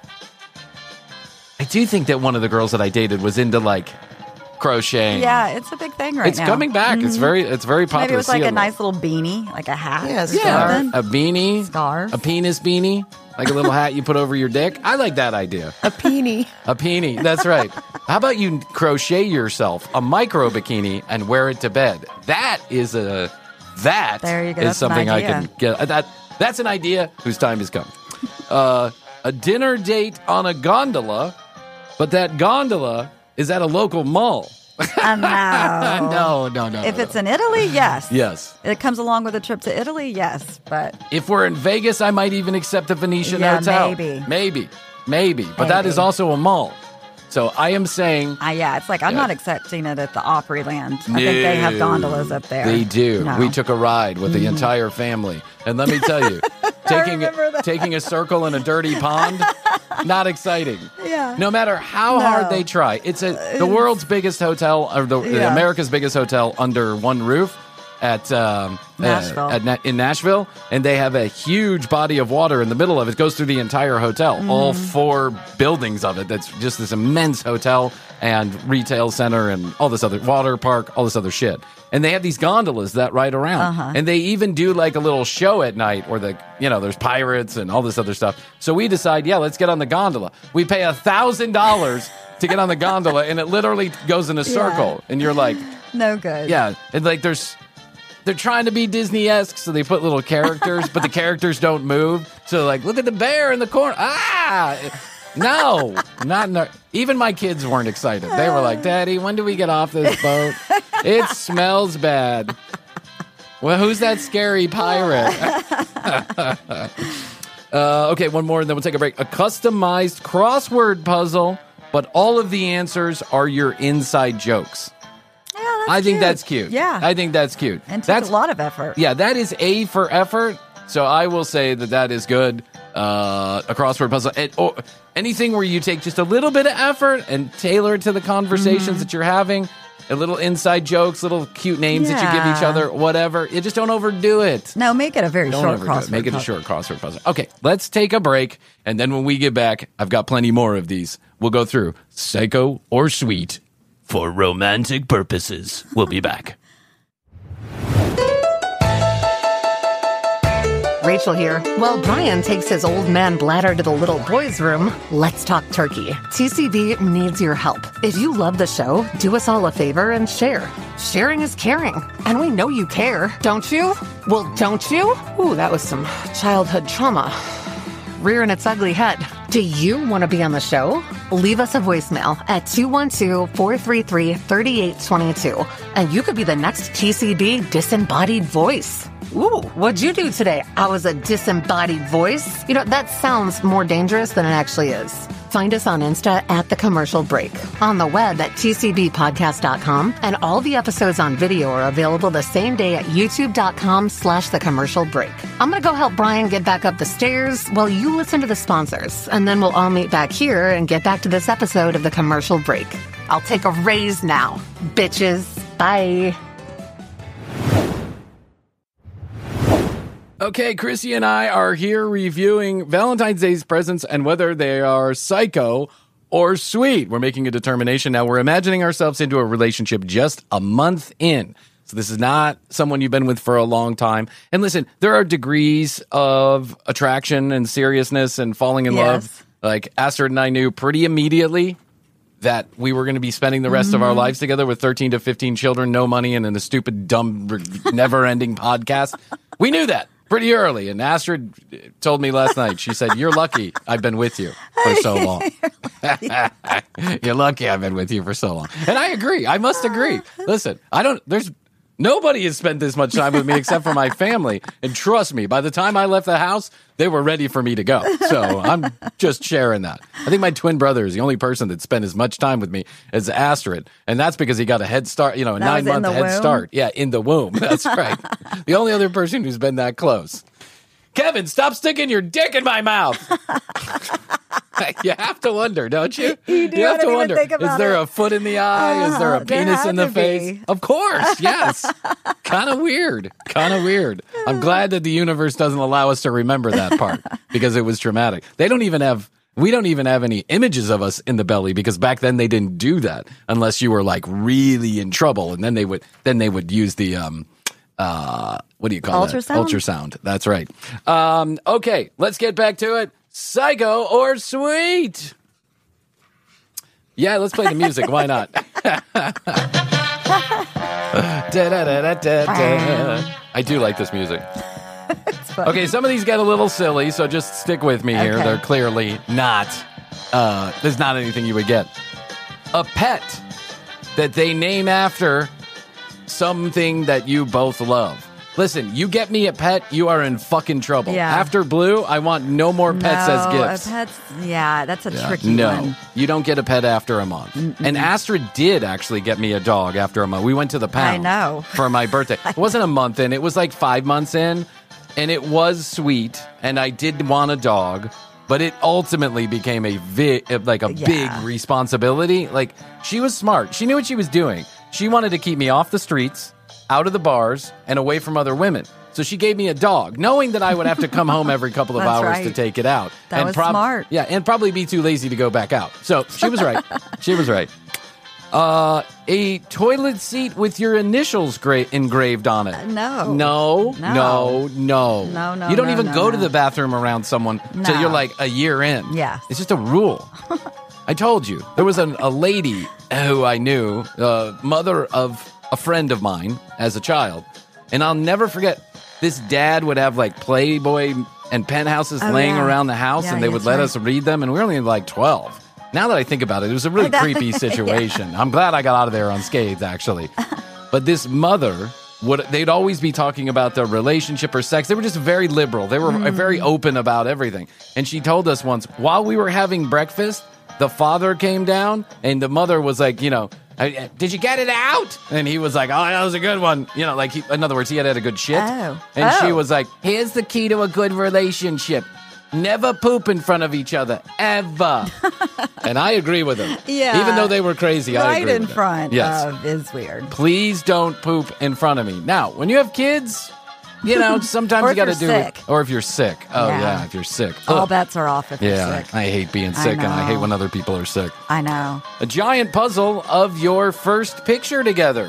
I do think that one of the girls that I dated was into like crocheting. Yeah, it's a big thing right it's now. coming back. It's very, it's very popular. Maybe it was like See a nice little beanie, like a hat. Yeah, or scarf. something. a beanie, Scarf. a penis beanie, like a little hat you put over your dick. I like that idea. A peenie. A peenie. That's right. How about you crochet yourself a micro bikini and wear it to bed? That is a that There you go. is That's an something I idea. can get. uh, That that's an idea whose time has come. Uh, a dinner date on a gondola, but that gondola is at a local mall. Uh, no. no, no, no. If no, it's no. in Italy, yes. Yes. It comes along with a trip to Italy, yes. But If we're in Vegas, I might even accept a Venetian Yeah, hotel. maybe. maybe, maybe. But that Maybe. is also a mall. So I am saying. uh, yeah, it's like I'm Yeah. not accepting it at the Opryland. I think they have No. gondolas up there. They do. No. We took a ride with the entire family. And let me tell you, taking remember that. taking a circle in a dirty pond, not exciting. Yeah. No matter how No. hard they try. It's a the world's biggest hotel or the Yeah. America's biggest hotel under one roof. at um, Nashville. Uh, at Na- in Nashville, and they have a huge body of water in the middle of it. It goes through the entire hotel, Mm-hmm. all four buildings of it. That's just this immense hotel and retail center and all this other water park, all this other shit. And they have these gondolas that ride around, Uh-huh. and they even do like a little show at night where the you know there's pirates and all this other stuff. So we decide, yeah, let's get on the gondola. We pay a thousand dollars to get on the gondola, and it literally goes in a circle, and you're like, No good. yeah, and like there's. They're trying to be Disney-esque, so they put little characters, but the characters don't move. So, like, look at the bear in the corner. Ah! No, not no. Even my kids weren't excited. They were like, Daddy, when do we get off this boat? It smells bad. Well, who's that scary pirate? uh, okay, one more, and then we'll take a break. A customized crossword puzzle, but all of the answers are your inside jokes. Yeah, that's I think cute. that's cute. Yeah. I think that's cute. And took that's a lot of effort. Yeah, that is A for effort. So I will say that that is good. Uh, a crossword puzzle. And, or anything where you take just a little bit of effort and tailor it to the conversations Mm-hmm. that you're having. A little inside jokes, little cute names that you give each Yeah. other, whatever. You just don't overdo it. No, make it a very Don't short overdo crossword. it. Make it a puzzle. short crossword puzzle. Okay, let's take a break. And then when we get back, I've got plenty more of these. We'll go through Psycho or Sweet for romantic purposes. We'll be back. Rachel here. While Brian takes his old man bladder to the little boys' room, let's talk turkey. T C B needs your help. If you love the show, do us all a favor and share. Sharing is caring. And we know you care, don't you? Well, don't you? Ooh, that was some childhood trauma. Rearing its ugly head. Do you want to be on the show? Leave us a voicemail at two one two, four three three, three eight two two, and you could be the next T C B disembodied voice. Ooh, what'd you do today? I was a disembodied voice. You know, that sounds more dangerous than it actually is. Find us on Insta at The Commercial Break, on the web at T C B podcast dot com, and all the episodes on video are available the same day at youtube.com slash The Commercial Break. I'm going to go help Brian get back up the stairs while you listen to the sponsors, and then we'll all meet back here and get back to this episode of The Commercial Break. I'll take a raise now, bitches. Bye. Okay, Chrissy and I are here reviewing Valentine's Day's presents and whether they are psycho or sweet. We're making a determination now. We're imagining ourselves into a relationship just a month in. So this is not someone you've been with for a long time. And listen, there are degrees of attraction and seriousness and falling in Yes. love. Like Astrid and I knew pretty immediately that we were going to be spending the rest of our lives together with thirteen to fifteen children, no money, and in a stupid, dumb, never-ending podcast. We knew that pretty early. And Astrid told me last night, she said, you're lucky I've been with you for so long. You're lucky I've been with you for so long. And I agree. I must agree. Listen, I don't, there's, nobody has spent this much time with me except for my family. And trust me, by the time I left the house, they were ready for me to go. So I'm just sharing that. I think my twin brother is the only person that spent as much time with me as Astrid. And that's because he got a head start, you know, a That was nine in month the head womb? start. Yeah, in the womb. That's right. The only other person who's been that close. Kevin, stop sticking your dick in my mouth. You have to wonder, don't you? You do. You I have to didn't even wonder. think Is about there it. a foot in the eye? Is there a Uh, there penis had in the to face? be. Of course, yes. Kind of weird. Kind of weird. I'm glad that the universe doesn't allow us to remember that part because it was traumatic. They don't even have, we don't even have any images of us in the belly because back then they didn't do that unless you were like really in trouble. And then they would, then they would use the, um, uh, what do you call Ultrasound? that? Ultrasound. That's right. Um, okay, let's get back to it. Psycho or sweet? Yeah, let's play the music. Why not? Da-da-da-da-da-da. I do like this music. Okay, some of these get a little silly, so just stick with me here. Okay. They're clearly not, uh, there's not anything you would get. A pet that they name after something that you both love. Listen, you get me a pet, you are in fucking trouble. Yeah. After Blue, I want no more pets no, as gifts. A pet's, yeah, that's a tricky No, one. you don't get a pet after a month. And Astrid did actually get me a dog after a month. We went to the pound. I know. For my birthday. It wasn't a month in. It was like five months in. And it was sweet. And I did want a dog. But it ultimately became a vi- like a Yeah. big responsibility. Like, she was smart. She knew what she was doing. She wanted to keep me off the streets. out of the bars and away from other women. So she gave me a dog, knowing that I would have to come home every couple of That's hours right. to take it out. That and was smart. Yeah, and probably be too lazy to go back out. So she was right. She was right. Uh, a toilet seat with your initials gra- engraved on it. no. No. No. No. No. No, no, You don't no, even no, go to no. the bathroom around someone until No. you're like a year in. Yes. It's just a rule. I told you. There was an, a lady who I knew, uh, mother of a friend of mine as a child. And I'll never forget, this dad would have like Playboy and penthouses Oh, laying yeah. around the house, Yeah, and they would that's let right. us read them, and we were only like twelve. Now that I think about it, it was a really That- creepy situation. I'm glad I got out of there unscathed, actually. But this mother would, they'd always be talking about their relationship or sex. They were just very liberal. They were Mm. very open about everything. And she told us once, while we were having breakfast, the father came down, and the mother was like, you know, "Uh, did you get it out?" And he was like, "Oh, that was a good one." You know, like, he, in other words, he had had a good shit. Oh. And she Oh. was like, "Here's the key to a good relationship. Never poop in front of each other, ever." And I agree with him. Yeah. Even though they were crazy, I Right agree in with them. front Yes. of is weird. Please don't poop in front of me. Now, when you have kids, you know, sometimes Or you if got to you're do sick. it. Or if you're sick. Oh, yeah, Yeah. if you're sick. All Ugh. bets are off if Yeah, you're sick. I hate being I sick, and I hate know. when other people are sick. I know. A giant puzzle of your first picture together.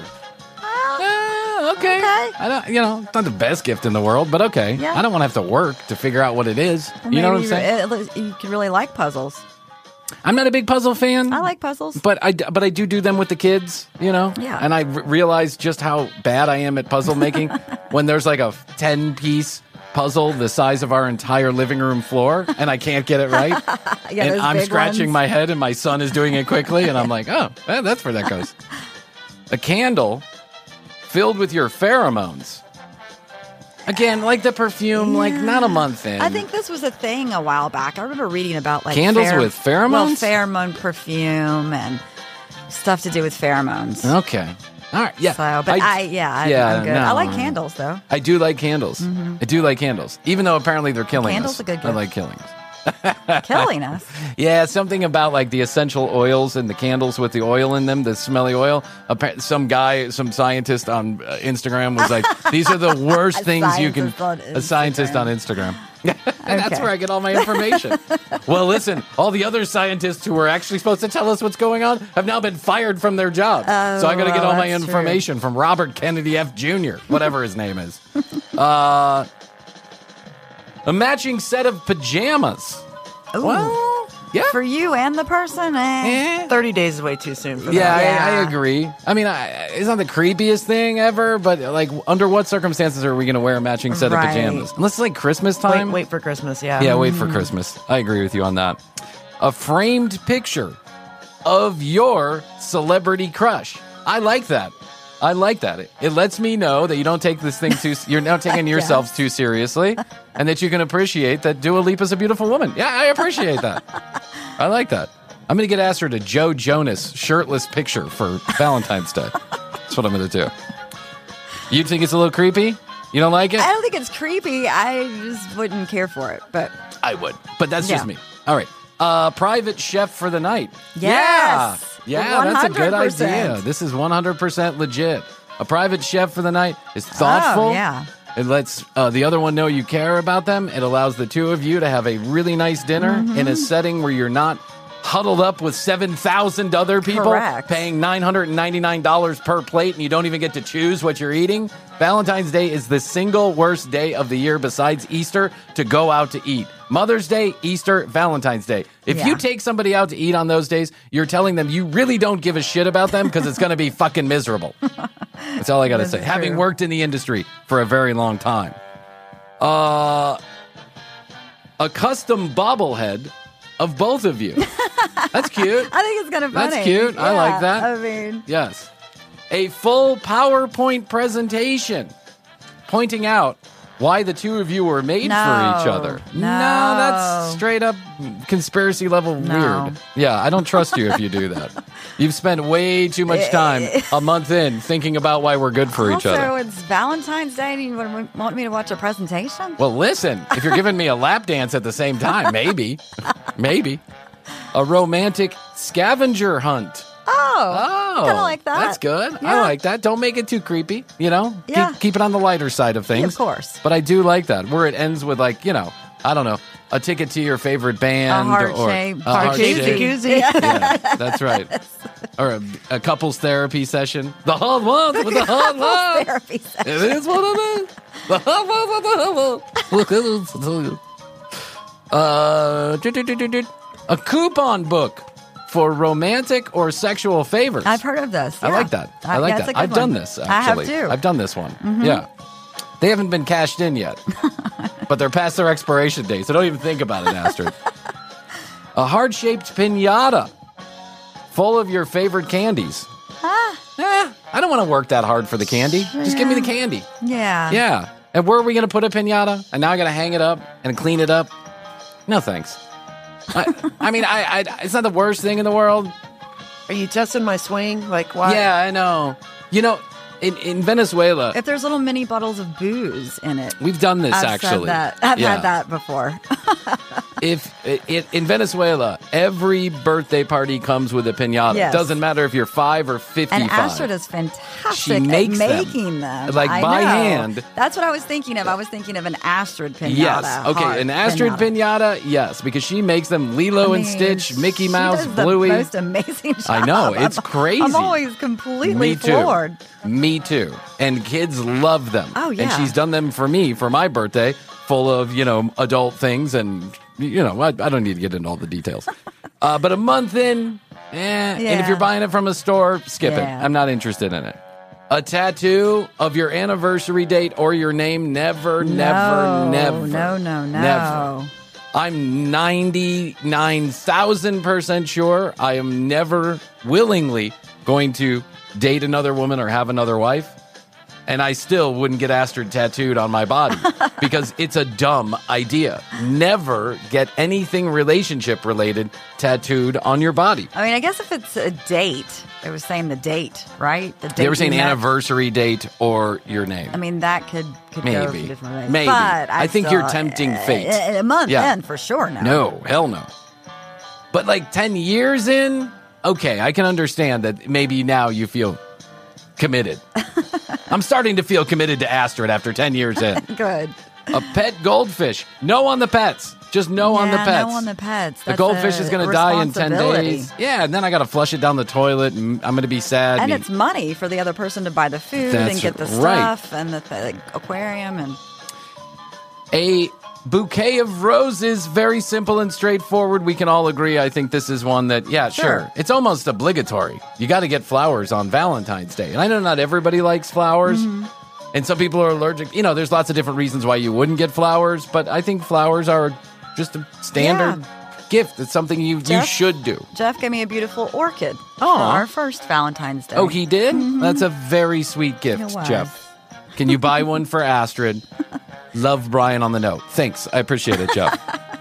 Eh, okay. okay. I don't, you know, it's not the best gift in the world, but okay. Yeah. I don't want to have to work to figure out what it is. You know what I'm Maybe saying? You, it- you can really like puzzles. I'm not a big puzzle fan. I like puzzles. But I, but I do do them with the kids, you know? Yeah. And I r- realize just how bad I am at puzzle making when there's like a ten-piece puzzle the size of our entire living room floor, and I can't get it right. Yeah, and those I'm big scratching ones. my head, and my son is doing it quickly, and I'm like, oh, eh, that's where that goes. A candle filled with your pheromones. Again, like the perfume, like not a month in. I think this was a thing a while back. I remember reading about like Candles pher- with pheromones? Well, pheromone perfume and stuff to do with pheromones. Okay. All right. Yeah. So, but I, yeah, I, yeah, I'm good. no. I like candles though. I do like candles. I do like candles, even though apparently they're killing Candles us. are good I gift. like killing us. Killing us. Yeah, something about like the essential oils and the candles with the oil in them, the smelly oil. Appa- Some guy, some scientist on uh, Instagram was like, "These are the worst A things you can." scientist on A scientist on Instagram. And that's Okay. where I get all my information. Well, listen, all the other scientists who were actually supposed to tell us what's going on have now been fired from their jobs. Oh, so I got to get well, all my that's information from Robert Kennedy F. Junior, whatever his name is. Uh, a matching set of pajamas. Ooh. Well, yeah. For you and the person, eh? Eh. thirty days is way too soon for Yeah, that. I, I Yeah. agree. I mean, I, it's not the creepiest thing ever, but like, under what circumstances are we going to wear a matching set Right. of pajamas? Unless it's like Christmas Wait, time. wait for Christmas, yeah. Yeah, wait for Christmas. I agree with you on that. A framed picture of your celebrity crush. I like that. I like that. It, it lets me know that you don't take this thing too. You're not taking yourselves too seriously, and that you can appreciate that Dua Lipa's a beautiful woman. Yeah, I appreciate that. I like that. I'm gonna get asked her to Joe Jonas shirtless picture for Valentine's Day. That's what I'm gonna do. You think it's a little creepy? You don't like it? I don't think it's creepy. I just wouldn't care for it. But I would, but that's just Yeah. me. All right. Uh, private chef for the night. Yes. Yeah, yeah that's a good one hundred percent. idea. This is one hundred percent legit. A private chef for the night is thoughtful. Oh, yeah. It lets uh, the other one know you care about them. It allows the two of you to have a really nice dinner Mm-hmm. in a setting where you're not huddled up with seven thousand other people Correct. paying nine hundred ninety-nine dollars per plate, and you don't even get to choose what you're eating. Valentine's Day is the single worst day of the year besides Easter to go out to eat. Mother's Day, Easter, Valentine's Day. If you Yeah. take somebody out to eat on those days, you're telling them you really don't give a shit about them because it's going to be fucking miserable. That's all I got to This say. is Having true. worked in the industry for a very long time. Uh, a custom bobblehead of both of you. That's cute. I think it's kind of funny. That's cute. I like Yeah, that. I mean, Yes. A full PowerPoint presentation pointing out why the two of you were made No. for each other. No. that's straight up conspiracy level No. weird. Yeah, I don't trust you if you do that. You've spent way too much time a month in thinking about why we're good for each also, other. it's Valentine's Day and you want want me to watch a presentation? Well, listen, if you're giving me a lap dance at the same time, maybe. Maybe. A romantic scavenger hunt Oh, Oh, kind of like that. That's good. I Yeah. like that. Don't make it too creepy, you know? Yeah. Keep, keep it on the lighter side of things. Of course. But I do like that, where it ends with, like, you know, I don't know, a ticket to your favorite band. A heart or shape. a heart Jacuzzi. shape. Jacuzzi. Yeah, that's right. Or a, a couples therapy session. The hot ones with the hot ones. Therapy session. It is what it is. The hot ones with the hot ones. Uh, do, do, do, do, do. A coupon book for romantic or sexual favors. I've heard of this. I yeah. like that. I Uh, like yeah, it's that. a good I've done one. this, I have actually. too. Mm-hmm. I've done this one. Yeah. They haven't been cashed in yet, but they're past their expiration date, so don't even think about it, Astrid. A heart-shaped piñata full of your favorite candies. Ah. Eh, I don't want to work that hard for the candy. Just give me the candy. Yeah. Yeah. And where are we going to put a piñata? And now I got to hang it up and clean it up? No, thanks. I, I mean, I, I, it's not the worst thing in the world. Are you testing my swing? Like, why? Yeah, I know. You know, in, in Venezuela, If there's little mini bottles of booze in it. we've done this I've actually. Said that. I've Yeah. had that before. If it, in Venezuela, every birthday party comes with a piñata. Yes. Doesn't matter if you're five or fifty-five. And Astrid is fantastic She makes at them. making them. Like, I by know. hand. That's what I was thinking of. I was thinking of an Astrid pinata. Yes. Okay. heart An Astrid piñata. Yes, because she makes them Lilo I and mean, Stitch, Mickey she Mouse, does the Bluey. most amazing job. I know, it's I'm- crazy. I'm always completely Me too. floored. Me too. And kids love them. Oh, And yeah. she's done them for me for my birthday, full of, you know, adult things. And, you know, I, I don't need to get into all the details. uh, but a month in, eh. And if Yeah. you're buying it from a store, skip it. Yeah. I'm not interested in it. A tattoo of your anniversary date or your name, never, never, No, never. no, no, no. Never. I'm ninety-nine thousand percent sure I am never willingly going to date another woman or have another wife. And I still wouldn't get Astrid tattooed on my body because it's a dumb idea. Never get anything relationship related tattooed on your body. I mean, I guess if it's a date, they were saying the date, right? The date. They were saying you met. anniversary date or your name. I mean, that could could go Maybe. for different ways. Maybe. But I think still- you're tempting fate. A, a month Yeah. in, for sure. No. No, hell no. But like ten years in, okay, I can understand that maybe now you feel committed. I'm starting to feel committed to Astrid after ten years in. Good. A pet goldfish. No on the pets. Just no on the Yeah, pets. No on the pets. The That's goldfish a is going to die in ten responsibility. days. Yeah, and then I got to flush it down the toilet, and I'm going to be sad. And it's money for the other person to buy the food That's and get the right. stuff and the, the aquarium and A bouquet of roses, very simple and straightforward. We can all agree. I think this is one that, yeah, sure. Sure. It's almost obligatory. You got to get flowers on Valentine's Day. And I know not everybody likes flowers. Mm-hmm. And some people are allergic. You know, there's lots of different reasons why you wouldn't get flowers. But I think flowers are just a standard gift. It's something you, you Jeff? should do. Jeff gave me a beautiful orchid for Aw. our first Valentine's Day. Oh, he did? That's a very sweet gift, It was. Jeff. Can you buy one for Astrid? Love Brian on the note. Thanks. I appreciate it, Jeff.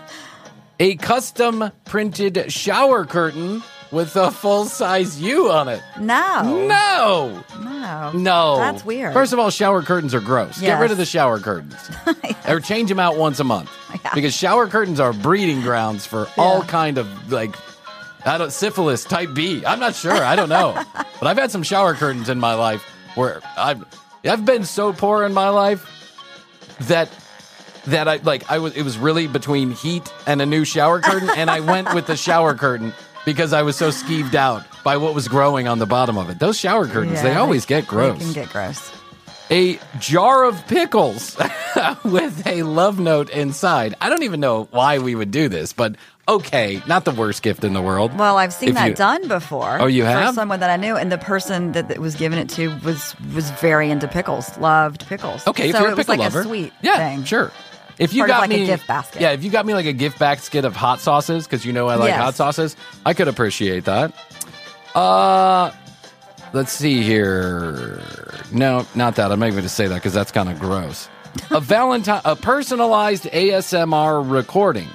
A custom printed shower curtain with a full-size U on it. No. No. No. No. That's weird. First of all, shower curtains are gross. Get Yes. rid of the shower curtains. Or change them out once a month. Yeah. Because shower curtains are breeding grounds for all Yeah. kind of, like, I don't, syphilis type B. I'm not sure. I don't know. But I've had some shower curtains in my life where I've, I've been so poor in my life that that I like I was it was really between heat and a new shower curtain, and I went with the shower curtain because I was so skeeved out by what was growing on the bottom of it. Those shower curtains, they Yeah, always get gross. They can get gross. A jar of pickles with a love note inside. I don't even know why we would do this, but okay, not the worst gift in the world. Well, I've seen If that you- done before. Oh, you For have? someone that I knew, and the person that, that was giving it to was was very into pickles, loved pickles. Okay, so if you're it a was pickle like lover, a sweet yeah, thing. sure. If you Part of got like a me gift basket. yeah, if you got me like a gift basket of hot sauces because you know I like Yes. hot sauces, I could appreciate that. Uh, let's see here. No, not that. I'm not even going to say that because that's kind of gross. A Valentine, a personalized A S M R recording.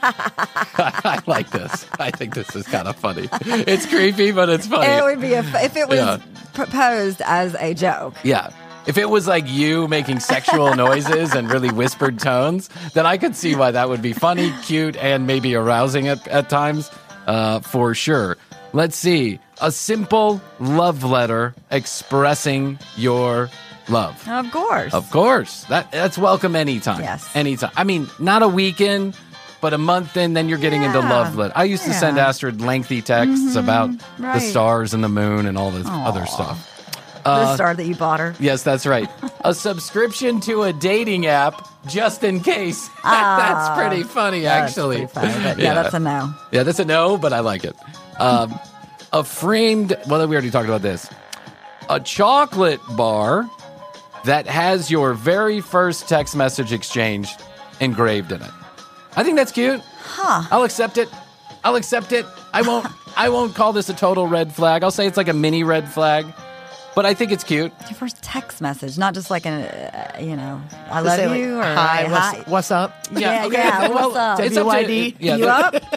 I like this. I think this is kind of funny. It's creepy, but it's funny. It would be a, if it was Yeah. proposed as a joke. Yeah. If it was like you making sexual noises and really whispered tones, then I could see why that would be funny, cute, and maybe arousing at, at times, uh, for sure. Let's see. a simple love letter expressing your love. Of course. Of course. That That's welcome anytime. Yes. Anytime. I mean, not a week in, but a month in, then you're getting into Yeah. love letter. I used to Yeah. send Astrid lengthy texts about Right. the stars and the moon and all this Aw. other stuff. the star that you bought her. Yes, that's right. A subscription to a dating app just in case. That's pretty funny, That's actually. pretty funny, but yeah, that's a no. Yeah, that's a no, but I like it. Um, a framed, well, we already talked about this. A chocolate bar that has your very first text message exchange engraved in it. I think that's cute. Huh. I'll accept it. I'll accept it. I won't I won't call this a total red flag. I'll say it's like a mini red flag. But I think it's cute. Your first text message, not just like an, uh, you know, I Just love say, like, you or hi, hi. what's, what's up? Yeah, okay. yeah, Well, what's up? it's up to- W Y D? yeah, you the-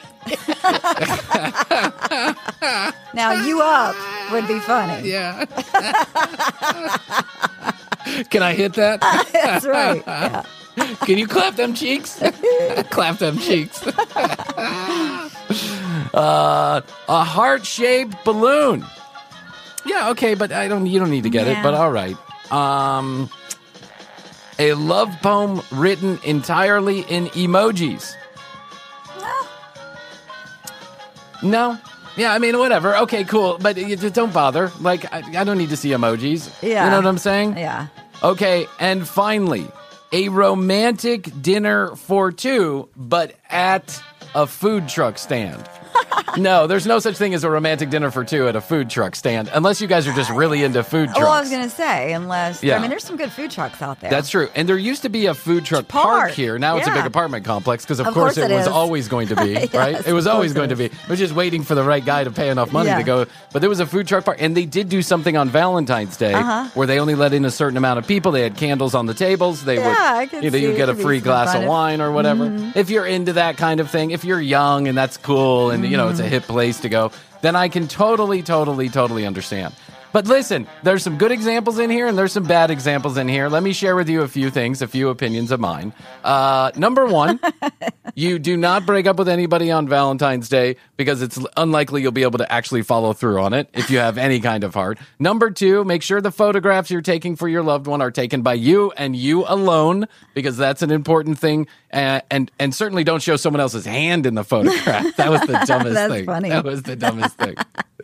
up? Now, you up would be funny. Yeah. Can I hit that? That's right. Yeah. Can you clap them cheeks? Clap them cheeks. uh, a heart-shaped balloon. Yeah, okay, but I don't. You don't need to get it. Yeah. But all right. Um, a love poem written entirely in emojis. No. Yeah, I mean, whatever. Okay, cool. But you just don't bother. Like, I, I don't need to see emojis. Yeah. You know what I'm saying? Yeah. Okay, and finally, a romantic dinner for two, but at a food truck stand. No, there's no such thing as a romantic dinner for two at a food truck stand, unless you guys are just really into food trucks. Well, I was going to say, unless, Yeah. I mean, there's some good food trucks out there. That's true. And there used to be a food truck Park. park here. Now it's a Yeah. big apartment complex because, of, Of course, course it it was is. always going to be, Yes, right? It was of always course going it to be. We're just waiting for the right guy to pay enough money Yeah. to go. But there was a food truck park, and they did do something on Valentine's Day Uh-huh. where they only let in a certain amount of people. They had candles on the tables. They Yeah, would, I can you know, see you it get a could be free some glass fun of if- wine or whatever. If you're into that kind of thing, if you're young and that's cool and, you know, it's a hip place to go, then I can totally, totally, totally understand. But listen, there's some good examples in here and there's some bad examples in here. Let me share with you a few things, a few opinions of mine. Uh, number one, you do not break up with anybody on Valentine's Day because it's unlikely you'll be able to actually follow through on it if you have any kind of heart. Number two, make sure the photographs you're taking for your loved one are taken by you and you alone because that's an important thing. Uh, and and certainly don't show someone else's hand in the photograph. That was the dumbest That's thing. funny. That was the dumbest thing.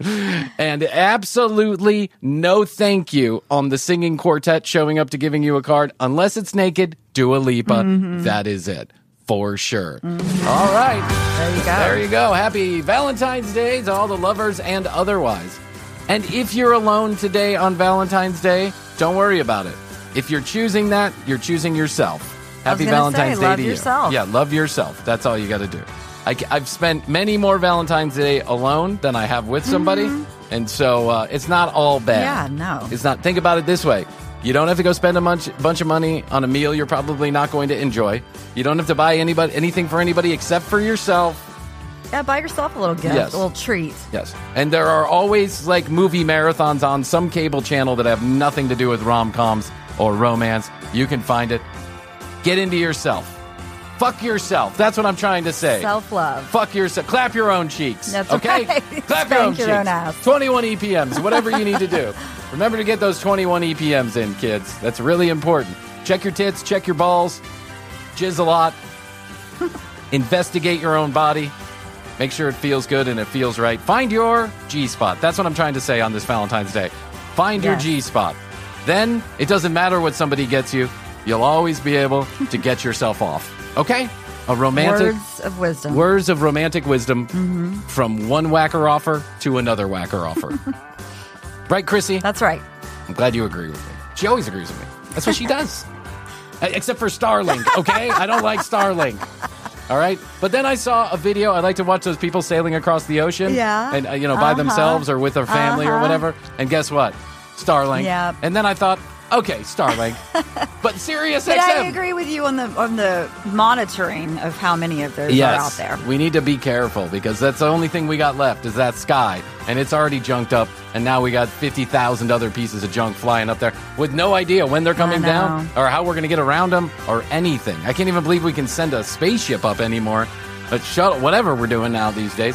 And absolutely no thank you on the singing quartet showing up to giving you a card. Unless it's naked, Dua Lipa. That is it. For sure. All right. There you go. There you go. Happy Valentine's Day to all the lovers and otherwise. And if you're alone today on Valentine's Day, don't worry about it. If you're choosing that, you're choosing yourself. I was Happy gonna Valentine's say, Day love to yourself. you. Yeah, love yourself. That's all you got to do. I, have spent many more Valentine's Day alone than I have with somebody, and so uh, it's not all bad. Yeah, no. It's not. Think about it this way. You don't have to go spend a bunch, bunch of money on a meal you're probably not going to enjoy. You don't have to buy anybody anything for anybody except for yourself. Yeah, buy yourself a little gift, Yes. a little treat. Yes. And there are always like movie marathons on some cable channel that have nothing to do with rom-coms or romance. You can find it. Get into yourself. Fuck yourself. That's what I'm trying to say. Self-love. Fuck yourself. Clap your own cheeks. That's okay? right. Clap your own Spank your cheeks. own ass. twenty-one E P Ms, whatever you need to do. Remember to get those twenty-one E P Ms in, kids. That's really important. Check your tits, check your balls, jizz a lot. Investigate your own body. Make sure it feels good and it feels right. Find your G-spot. That's what I'm trying to say on this Valentine's Day. Find your Yes. G-spot. Then it doesn't matter what somebody gets you. You'll always be able to get yourself off. Okay? A romantic... Words of wisdom. Words of romantic wisdom Mm-hmm. from one whacker offer to another whacker offer. Right, Chrissy? That's right. I'm glad you agree with me. She always agrees with me. That's what she does. Uh, Except for Starlink, okay? I don't like Starlink. All right? But then I saw a video. I like to watch those people sailing across the ocean. Yeah. And, uh, you know, by Uh-huh. themselves or with their family or Uh-huh. whatever. And guess what? Starlink. Yep. And then I thought, okay, Starlink. But Sirius But X M. I agree with you on the on the monitoring of how many of those Yes, are out there. we need to be careful because that's the only thing we got left is that sky, and it's already junked up, and now we got fifty thousand other pieces of junk flying up there with no idea when they're coming know. down or how we're going to get around them or anything. I can't even believe we can send a spaceship up anymore, a shuttle, whatever we're doing now these days.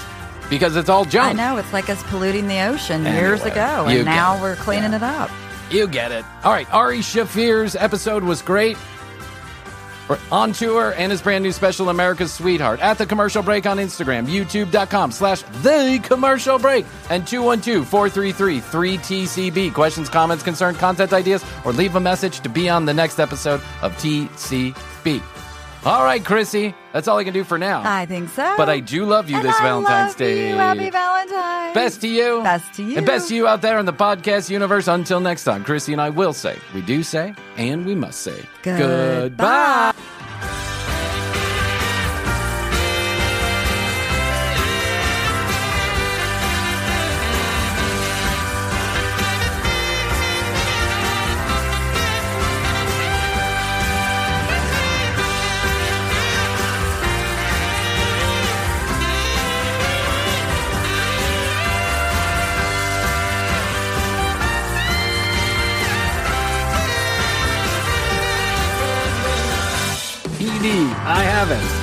because it's all junk. I know. It's like us polluting the ocean Anyway, years ago, you and now get it. we're cleaning Yeah. it up. You get it. All right, Ari Shafir's episode was great. We're on tour and his brand new special, America's Sweetheart, at The Commercial Break on Instagram, youtube.com slash The Commercial Break, and two one two, four three three, three T C B. Questions, comments, concern, content ideas, or leave a message to be on the next episode of T C B. All right, Chrissy, that's all I can do for now. I think so. But I do love you And this I Valentine's love Day. you. Happy Valentine's. Best to you. Best to you. And best to you out there in the podcast universe. Until next time, Chrissy and I will say, we do say, and we must say, Goodbye. goodbye. I haven't.